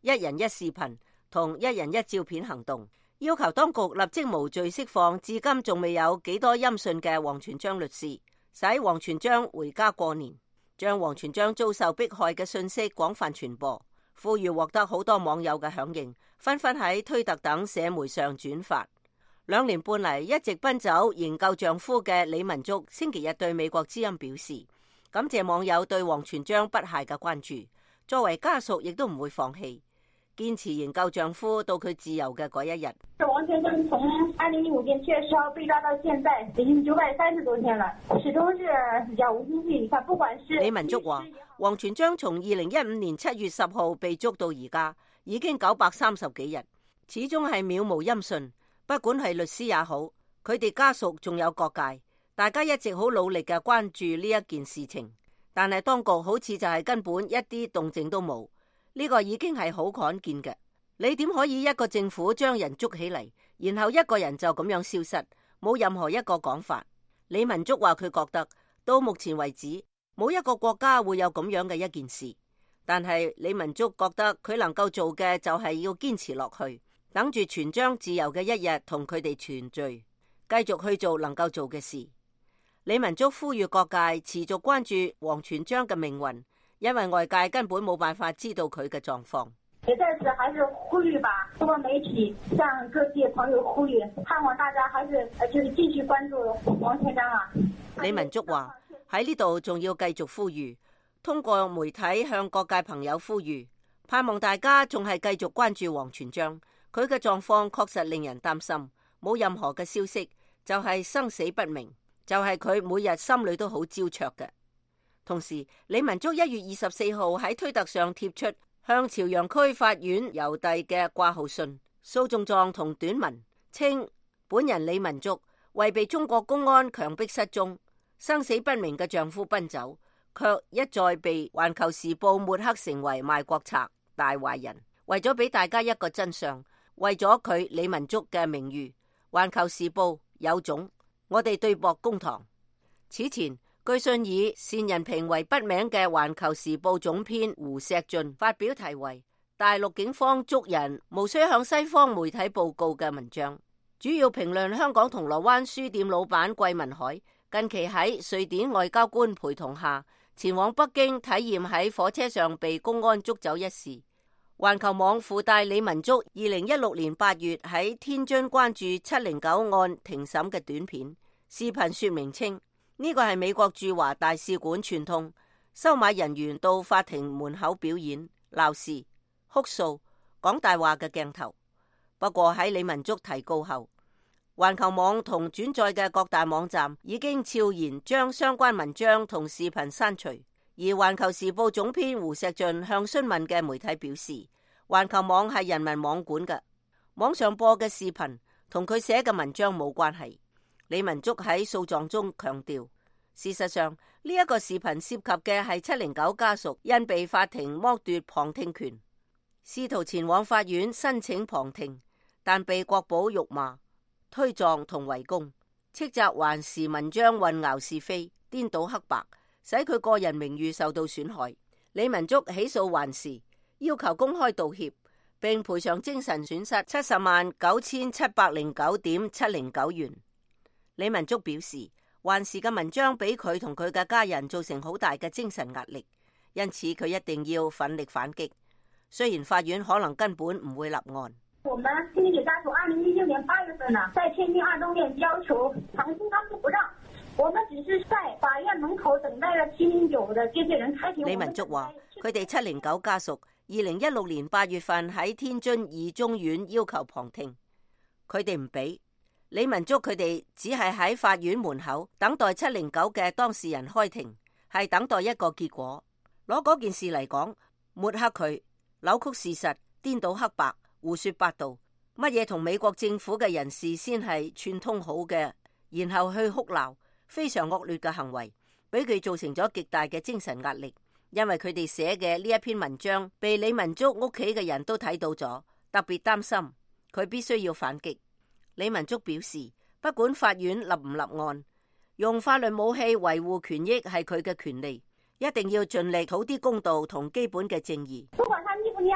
一人一視頻同一人一照片行動，要求當局立即無罪釋放至今仲未有幾多音訊嘅王全璋律師，使王全璋回家過年，將王全璋遭受迫害嘅訊息廣泛傳播，呼籲獲得好多網友嘅響應，紛紛喺推特等社媒上轉發。兩年半嚟一直奔走營救丈夫嘅李文足星期日對美國之音表示，感謝網友對王全璋不懈嘅關注，作為家屬亦都唔會放棄，堅持營救丈夫到佢自由嘅嗰一日。 王全璋從二零零五年七月十號被抓到現在，已經九百三十多天了，始終是杳無音訊。他不管是李文足話，王全璋從二零一五年七月十號被捉到而家，已經九百三十幾日，始終係渺無音訊。不管係律師也好，佢哋家屬仲有各界，大家一直好努力嘅關注呢一件事情，但係當局好似就係根本一啲動靜都冇，呢個已經係好罕見嘅。你點可以一個政府將人捉起嚟，然後一個人就咁樣消失，冇任何一個講法？李文足話佢覺得到目前為止冇一個國家會有咁樣嘅一件事，但係李文足覺得佢能夠做嘅就係要堅持落去，等住全璋自由嘅一日同佢哋團聚，繼續去做能夠做嘅事。李文足呼籲各界持續關注王全璋嘅命運，因為外界根本冇辦法知道佢嘅狀況。 也在此還是呼籲吧，通過媒體向各界朋友呼籲，盼望大家還是就是繼續關注王全璋啊。 李文足話喺呢度仲要繼續呼籲，通過媒體向各界朋友呼籲，盼望大家仲係繼續關注王全璋。佢嘅狀況確實令人擔心，冇任何嘅消息，就係生死不明，就係佢每日心裏都好焦灼嘅。同時，李文足一月二十四號喺推特上貼出向朝陽區法院郵遞嘅掛號信，訴狀狀同短文，稱本人李文足為被中國公安強迫失蹤、生死不明嘅丈夫奔走，卻一再被環球時報抹黑成為賣國賊、大壞人。為咗俾大家一個真相，為咗佢李文足嘅名譽，環球時報有種，我哋對簿公堂。此前，據信以單人平為筆名嘅環球時報總編胡錫進發表題為大陸警方捉人無需向西方媒體報告嘅文章，主要評論香港銅鑼灣書店老闆桂民海近期喺瑞典外交官陪同下前往北京體驗喺火車上被公安捉走一事。環球網附帶李文足二零一六年八月喺天津關注七零九案庭審嘅短片視頻，說明稱呢個係美國駐華大使館串通收買人員到法庭門口表演鬧事、哭訴、講大話嘅鏡頭。不過喺李文足提告後，環球網同轉載嘅各大網站已經悄然將相關文章同視頻刪除。而環球時報總編胡錫進向詢問嘅媒體表示，環球網係人民網管嘅，網上播嘅視頻同佢寫嘅文章冇關係。李文足喺訴狀中強調，事實上呢一個視頻涉及嘅係七零九家屬因被法庭剝奪旁聽權，試圖前往法院申請旁聽，但被國保辱罵、推撞同圍攻，斥責環時文章混淆是非、顛倒黑白，使佢個人名譽受到損害。李文足起訴環時，要求公開道歉，並賠償精神損失七十萬九千七百零九點七零九元。李文足表示，環時嘅文章俾佢同佢嘅家人造成好大嘅精神壓力，因此佢一定要奮力反擊。雖然法院可能根本唔會立案。 我們天津家屬二零一六年八月份呢，在天津二中院要求長興他們不讓，我們只是在法院門口等待了七零九的接見人開庭。 李文足話，佢哋七零九家屬二零一六年八月份喺天津二中院要求旁聽，佢哋唔俾。李文足佢哋只係喺法院門口等待七零九嘅當事人開庭，係等待一個結果。攞嗰件事嚟講，抹黑佢、扭曲事實、顛倒黑白、胡說八道，乜嘢同美國政府嘅人士先係串通好嘅，然後去哭鬧，非常惡劣嘅行為，俾佢造成咗極大嘅精神壓力。因為佢哋寫嘅呢一篇文章被李文足屋企嘅人都睇到咗，特別擔心，佢必須要反擊。李文足表示，不管法院立唔立案，用法律武器維護權益係佢嘅權利，一定要盡力討啲公道同基本嘅正義。 不管他立不立案，我當然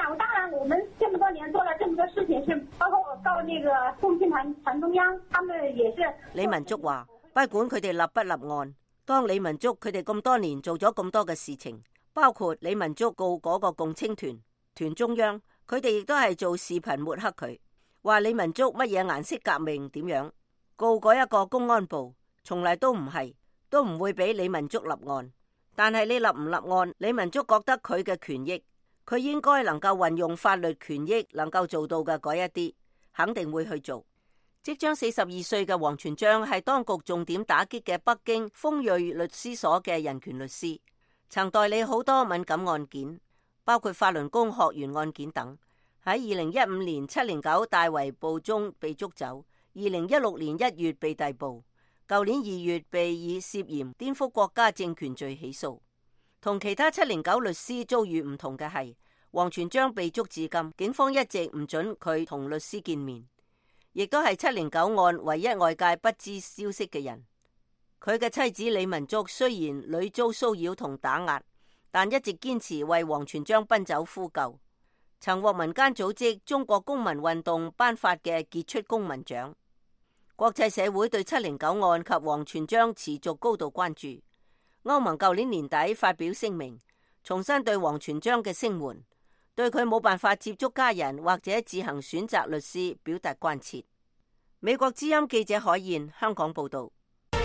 然我們這麼多年做了這麼多事情，是包括我告那個共青團團中央，他們也是。 李文竹話：不管佢哋立不立案，當李文竹佢哋咁多年做咗咁多嘅事情，包括李文竹告嗰個共青團團中央，佢哋亦都係做視頻抹黑佢，話李文竹乜嘢顏色革命點樣，告嗰一個公安部，從嚟都唔係，都唔會俾李文竹立案。但係你立唔立案，李文竹覺得佢嘅權益，佢應該能夠運用法律權益能夠做到嘅嗰一啲，肯定會去做。即將四十二歲嘅王全璋係當局重點打擊嘅北京豐瑞律師所嘅人權律師，曾代理好多敏感案件，包括法輪功學員案件等。喺二零一五年七零九大圍捕中被捉走，二零一六年一月被逮捕。舊年二月被以涉嫌顛覆國家政權罪起訴。同其他七零九律師遭遇唔同嘅係，王全璋被捉至今，警方一直唔准佢同律師見面，亦都係七零九案唯一外界不知消息嘅人。佢嘅妻子李文竹雖然屢遭騷擾同打壓，但一直堅持為王全璋奔走呼救，曾獲民間組織中國公民運動頒發嘅傑出公民獎。國際社會對七零九案及王全璋持續高度關注。歐盟舊年年底發表聲明，重新對王全璋嘅聲援，對佢冇辦法接觸家人或者自行選擇律師表達關切。美國之音記者海燕香港報道。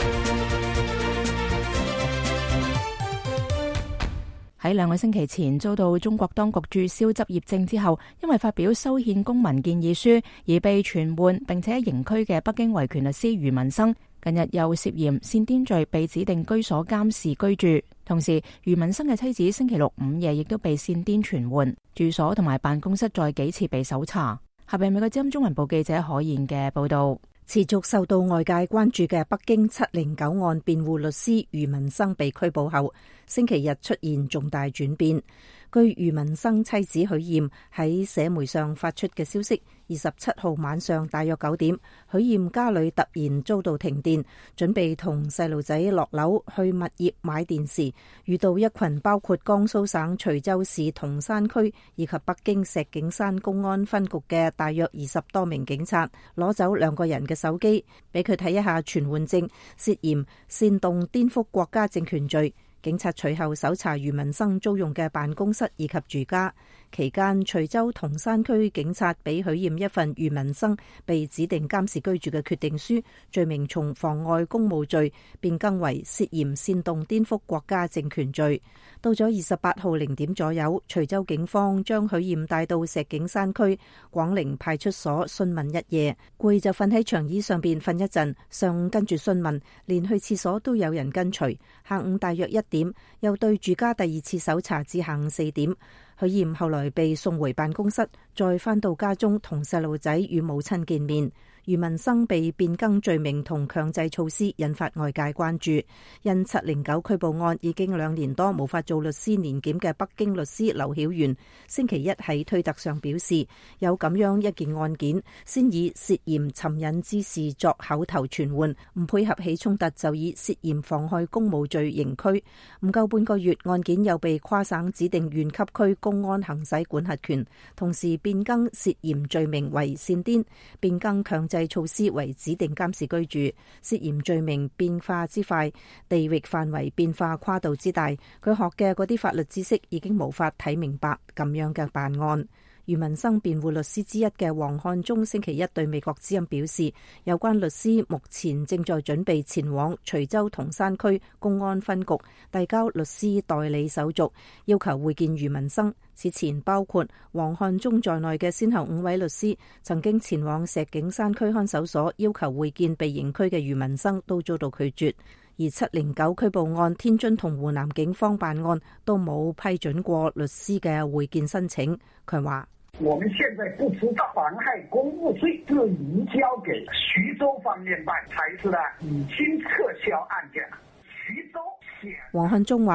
喺兩個星期前遭到中國當局註銷執業證之後，因為發表修憲公民建議書而被傳喚並且刑拘嘅北京維權律師余文生，近日又涉嫌煽顛罪被指定居所監視居住。同時，余文生嘅妻子星期六午夜亦都被煽顛傳喚，住所同埋辦公室再幾次被搜查。下邊美國之音中文部記者可言嘅報道。 持續受到外界關注嘅北京七零九案辯護律師余文生被拘捕後，星期日出現重大轉變。據余文生妻子許艷喺社媒上發出嘅消息，二十七號晚上大約九點，許艷家裏突然遭到停電，準備同細路仔落樓去物業買電時，遇到一群包括江蘇省徐州市同山區以及北京石景山公安分局嘅大約二十多名警察，攞走兩個人嘅手機，俾佢睇一下傳喚證，涉嫌煽動顛覆國家政權罪。警察隨後搜查余文生租用嘅辦公室以及住家，期間徐州同山區警察俾許艷一份余文生被指定監視居住嘅決定書，罪名從妨礙公務罪變更為涉嫌煽動顛覆國家政權罪。到咗二十八號零點左右，徐州警方將許艷帶到石景山區廣寧派出所詢問一夜，攰就瞓喺長椅上邊瞓一陣，上午跟住詢問，連去廁所都有人跟隨。下午大約一點又對住家第二次搜查至下午四點。許艷後來被送回辦公室，再返到家中同細路仔與母親見面。余文生被變更罪名同強制措施，引發外界關注。因七零九拘捕案已經兩年多無法做律師年檢嘅北京律師劉曉元，星期一喺推特上表示，有咁樣一件案件，先以涉嫌尋釁滋事作口頭傳喚，唔配合起衝突就以涉嫌妨害公務罪刑拘。唔夠半個月，案件又被跨省指定縣級區公安行使管轄權，同時變更涉嫌罪名為煽顛，變更強制措施為指定監視居住，涉嫌罪名變化之快，地域範圍變化跨度之大，佢學嘅嗰啲法律知識已經無法睇明白咁樣嘅辦案。余文生辯護律師之一嘅黃漢忠星期一對美國之音表示，有關律師目前正在準備前往徐州同山區公安分局遞交律師代理手續，要求會見余文生。此前包括黃漢忠在內嘅先後五位律師曾經前往石景山區看守所要求會見被刑拘嘅余文生，都遭到拒絕。而七零九拘捕案，天津同湖南警方辦案都冇批准過律師嘅會見申請。佢話： 我們現在不知道妨害公務罪就移交給徐州方面辦，才是呢已經撤銷案件。徐州黃漢忠話：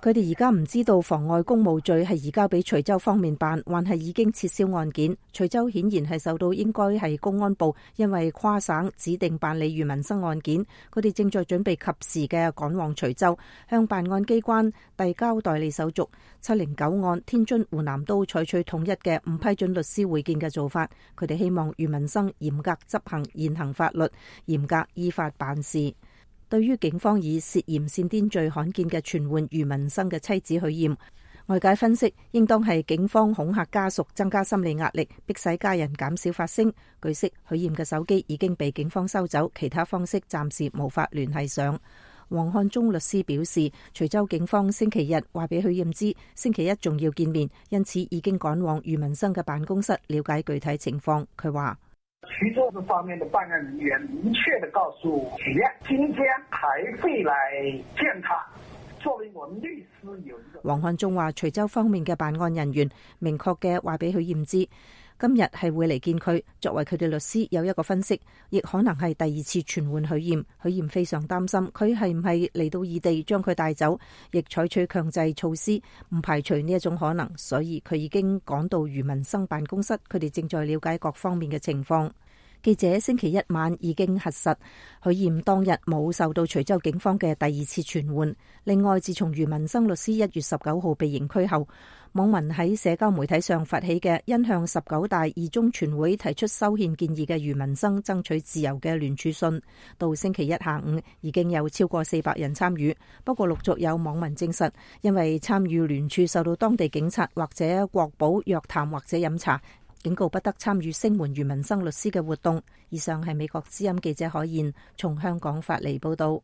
佢哋而家唔知道妨礙公務罪係移交俾徐州方面辦，還係已經撤銷案件。徐州顯然係受到應該係公安部因為跨省指定辦理余文生案件，佢哋正在準備及時嘅趕往徐州，向辦案機關遞交代理手續。七零九案天津、湖南都採取統一嘅唔批准律師會見嘅做法，佢哋希望余文生嚴格執行現行法律，嚴格依法辦事。對於警方以涉嫌煽顛罪罕見嘅傳喚余文生嘅妻子許艷，外界分析應當係警方恐嚇家屬，增加心理壓力，迫使家人減少發聲。據悉，許艷嘅手機已經被警方收走，其他方式暫時無法聯繫上。黃漢忠律師表示，徐州警方星期日話俾許艷知，星期一仲要見面，因此已經趕往余文生嘅辦公室了解具體情況。佢話： 徐州這方面的辦案人員明確地告訴許艷，今天還會來見他。作為我們律師有一個。 黃漢忠話，徐州方面嘅辦案人員明確嘅話俾許艷知，今日係會嚟見佢。作為佢哋律師有一個分析，亦可能係第二次傳喚許艷。許艷非常擔心佢係唔係嚟到異地將佢帶走，亦採取強制措施，唔排除呢一種可能，所以佢已經趕到余文生辦公室，佢哋正在了解各方面嘅情況。記者星期一晚已經核實，許艷當日冇受到徐州警方嘅第二次傳喚。另外，自從余文生律師一月十九號被刑拘後，網民喺社交媒體上發起嘅因向十九大二中全會提出修憲建議嘅余文生爭取自由嘅聯署信，到星期一下午已經有超過四百人參與。不過陸續有網民證實，因為參與聯署受到當地警察或者國保約談或者飲茶，警告不得參與聲援余文生律師嘅活動。以上係美國之音記者海燕從香港發嚟報道。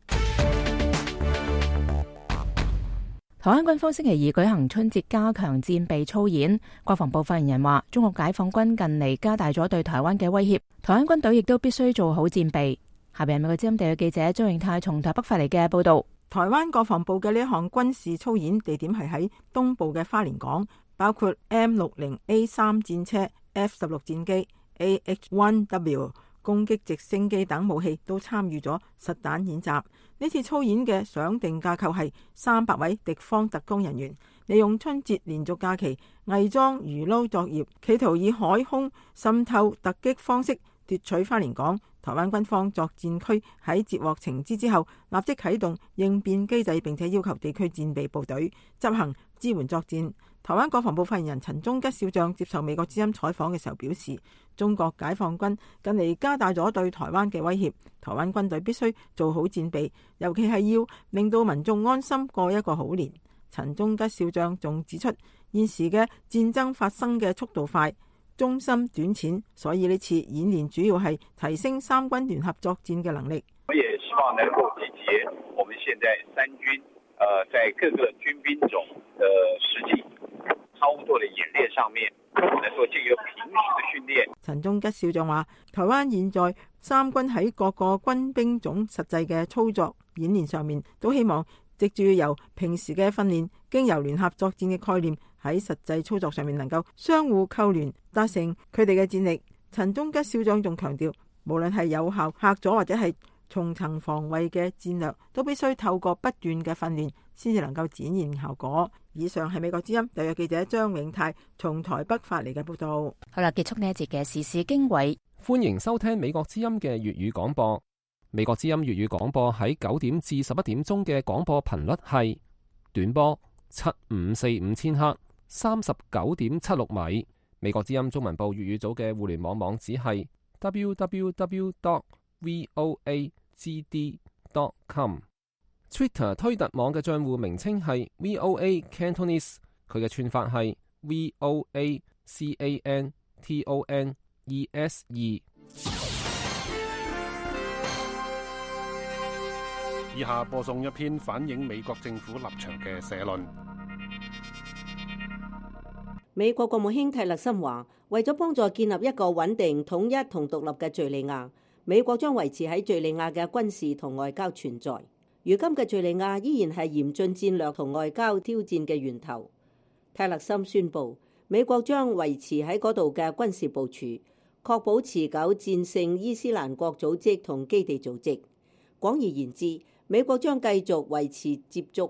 台灣軍方星期二舉行春節加強戰備操演，國防部發言人話：中國解放軍近嚟加大咗對台灣嘅威脅，台灣軍隊亦都必須做好戰備。下邊係美國之音地嘅記者張永泰從台北發嚟嘅報道。 台灣國防部嘅呢一項軍事操演地點係喺東部嘅花蓮港，包括 M 六十 A 三戰車、F 十六戰機、A H 一 W 攻擊直升機等武器都參與咗實彈演習。呢次操演嘅想定架構係三百位敵方特工人員利用春節連續假期偽裝魚撈作業，企圖以海空滲透突擊方式奪取花蓮港。台灣軍方作戰區喺接獲情資之後，立即啟動應變機制，並且要求地區戰備部隊執行支援作戰。台灣國防部發言人陳忠吉少將接受美國之音採訪嘅時候表示，中國解放軍近嚟加大咗對台灣嘅威脅，台灣軍隊必須做好戰備，尤其係要令到民眾安心過一個好年。陳忠吉少將仲指出，現時嘅戰爭發生嘅速度快，中心短淺，所以呢次演練主要係提升三軍聯合作戰嘅能力。 我也希望能夠集結我們現在三軍，呃，在各個軍兵種的實際操作的演練上面，能夠借由平時的訓練。 陳忠吉少將話，台灣現在三軍喺各個軍兵種實際嘅操作演練上面，都希望藉住由平時嘅訓練，經由聯合作戰嘅概念，喺實際操作上面能夠相互扣聯，達成佢哋嘅戰力。陳忠吉少將仲強調，無論係有效嚇阻或者係重層防衛嘅戰略，都必須透過不斷嘅訓練，先至能夠展現效果。以上係美國之音特約記者張永泰從台北發嚟嘅報道。 好啦，結束呢一節嘅時事經緯， 歡迎收聽美國之音嘅粵語廣播。美國之音粵語廣播喺九點至十一點鐘嘅廣播頻率係短波七五四五千赫，三十九點七六米。美國之音中文部粵語組嘅互聯網網址係 w w w dot voa g d dot com。Twitter 推特網嘅賬戶名稱係 V O A Cantonese， 佢嘅串法係 V O A C A N T O N E S E。 以下播送一篇反映美國政府立場嘅社論。 美國國務卿蒂勒森話，為咗幫助建立一個穩定、統一同獨立嘅敘利亞，美國將維持喺敘利亞嘅軍事同外交存在。如今嘅敘利亞依然係嚴峻戰略同外交挑戰嘅源頭。蒂勒森宣布，美國將維持喺嗰度嘅軍事部署，確保持久戰勝伊斯蘭國組織同基地組織。廣而言之，美國將繼續維持接觸，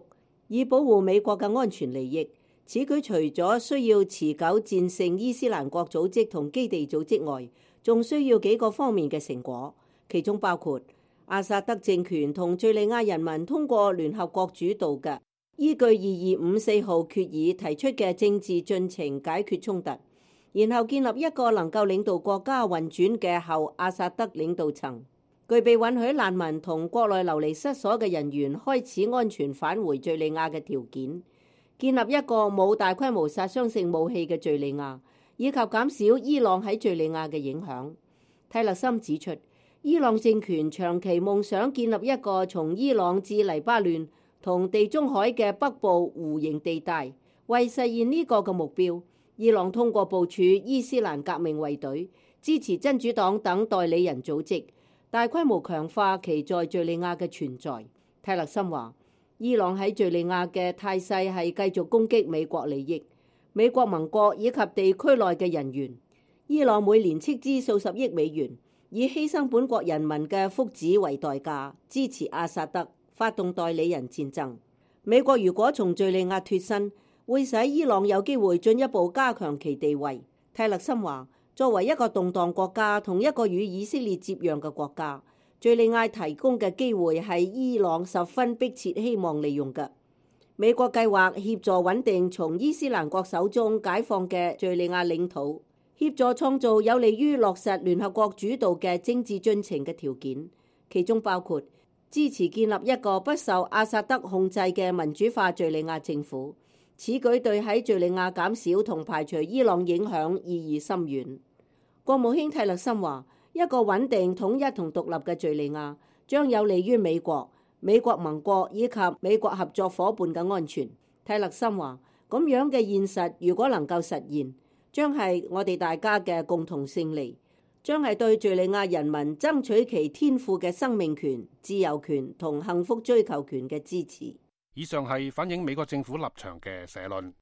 以保護美國嘅安全利益。此舉除咗需要持久戰勝伊斯蘭國組織同基地組織外，仲需要幾個方面嘅成果，其中包括阿薩德政權同敘利亞人民通過聯合國主導嘅依據二二五四號決議提出嘅政治進程解決衝突，然後建立一個能夠領導國家運轉嘅後阿薩德領導層，具備允許難民同國內流離失所嘅人員開始安全返回敘利亞嘅條件，建立一個冇大規模殺傷性武器嘅敘利亞，以及減少伊朗喺敘利亞嘅影響。泰勒森指出，伊朗政權長期夢想建立一個從伊朗至黎巴嫩同地中海嘅北部弧形地帶，為實現呢個嘅目標，伊朗通過部署伊斯蘭革命衛隊、支持真主黨等代理人組織，大規模強化其在敘利亞嘅存在。泰勒森話，伊朗喺敘利亞嘅態勢係繼續攻擊美國利益、美國盟國以及地區內嘅人員。伊朗每年斥資數十億美元，以犧牲本國人民嘅福祉為代價，支持阿薩德發動代理人戰爭。美國如果從敘利亞脫身，會使伊朗有機會進一步加強其地位。泰勒森話，作為一個動盪國家同一個與以色列接壤嘅國家，敘利亞提供嘅機會係伊朗十分迫切希望利用嘅。美國計劃協助穩定從伊斯蘭國手中解放嘅敘利亞領土，協助創造有利於落實聯合國主導嘅政治進程嘅條件，其中包括支持建立一個不受阿薩德控制嘅民主化敘利亞政府。此舉對喺敘利亞減少同排除伊朗影響意義深遠。國務卿泰勒森話，一個穩定、統一同獨立嘅敘利亞將有利於美國、美國盟國以及美國合作夥伴嘅安全。泰勒森話，咁樣嘅現實如果能夠實現，將係我哋大家嘅共同勝利，將係對敘利亞人民爭取其天賦嘅生命權、自由權同幸福追求權嘅支持。 以上係反映美國政府立場嘅社論。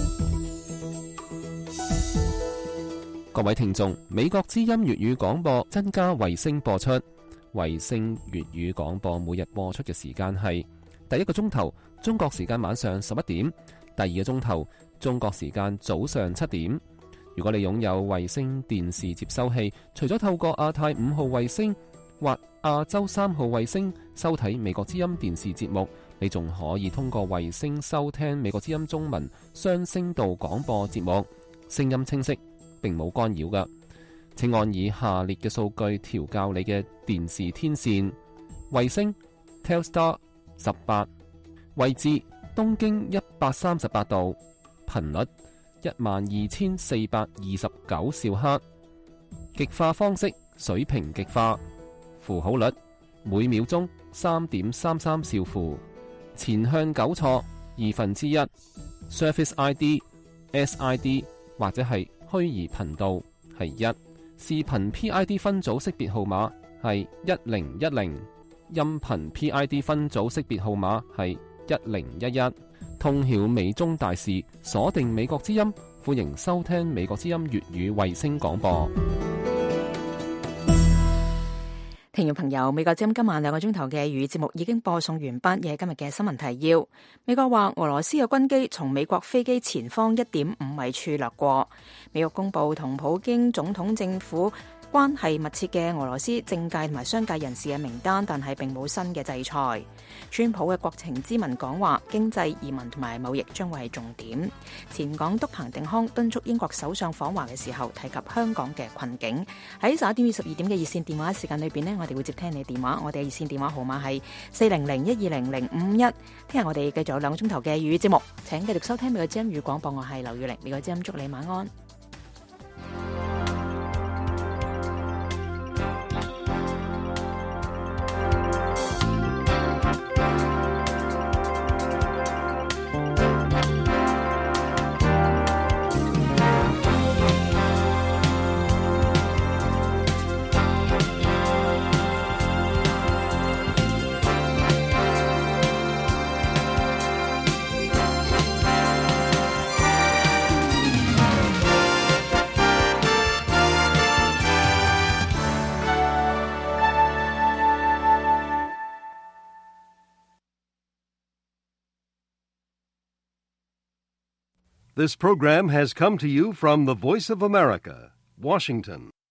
各位聽眾，美國之音粵語廣播增加衛星播出，衛星粵語廣播每日播出嘅時間係第一個鐘頭中國時間晚上十一點，第二個鐘頭中國時間早上七點。如果你擁有衛星電視接收器，除咗透過亞太五號衛星或亞洲三號衛星收睇美國之音電視節目，你仲可以通過衛星收聽美國之音中文雙聲道廣播節目，聲音清晰，並冇干擾㗎。請按以下列嘅數據調校你嘅電視天線：衛星 Telstar 十八，位置東經一百三十八度，頻率一萬二千四百二十九兆赫，極化方式水平極化，符號率每秒鐘三點三三兆符，前向糾錯二分之一 ，Service I D S I D 或者係虛擬頻道係一，視頻 P I D 分組識別號碼係一零一零，音頻 P I D 分組識別號碼係一零一一。通曉美中大事，鎖定美國之音，歡迎收聽美國之音粵語衛星廣播。 聽眾朋友，美國之音今晚兩個鐘頭嘅粵語節目已經播送完畢，嘅今日嘅新聞提要。美國話俄羅斯嘅軍機從美國飛機前方一點五米處掠過。美國公布同普京總統政府關係密切嘅俄羅斯政界同埋商界人士嘅名單，但係並冇新嘅制裁。川普嘅國情咨文講話，經濟、移民同埋貿易將會係重點。前港督彭定康敦促英國首相訪華嘅時候提及香港嘅困境。喺十一點至十二點嘅熱線電話時間裏邊呢，我哋會接聽你電話。我哋嘅熱線電話號碼係四零零一二零零五一。聽日我哋繼續有兩個鐘頭嘅粵語節目，請繼續收聽美國之音粵語廣播。我係劉玉玲，美國之音祝你晚安。 This program has come to you from the Voice of America, Washington.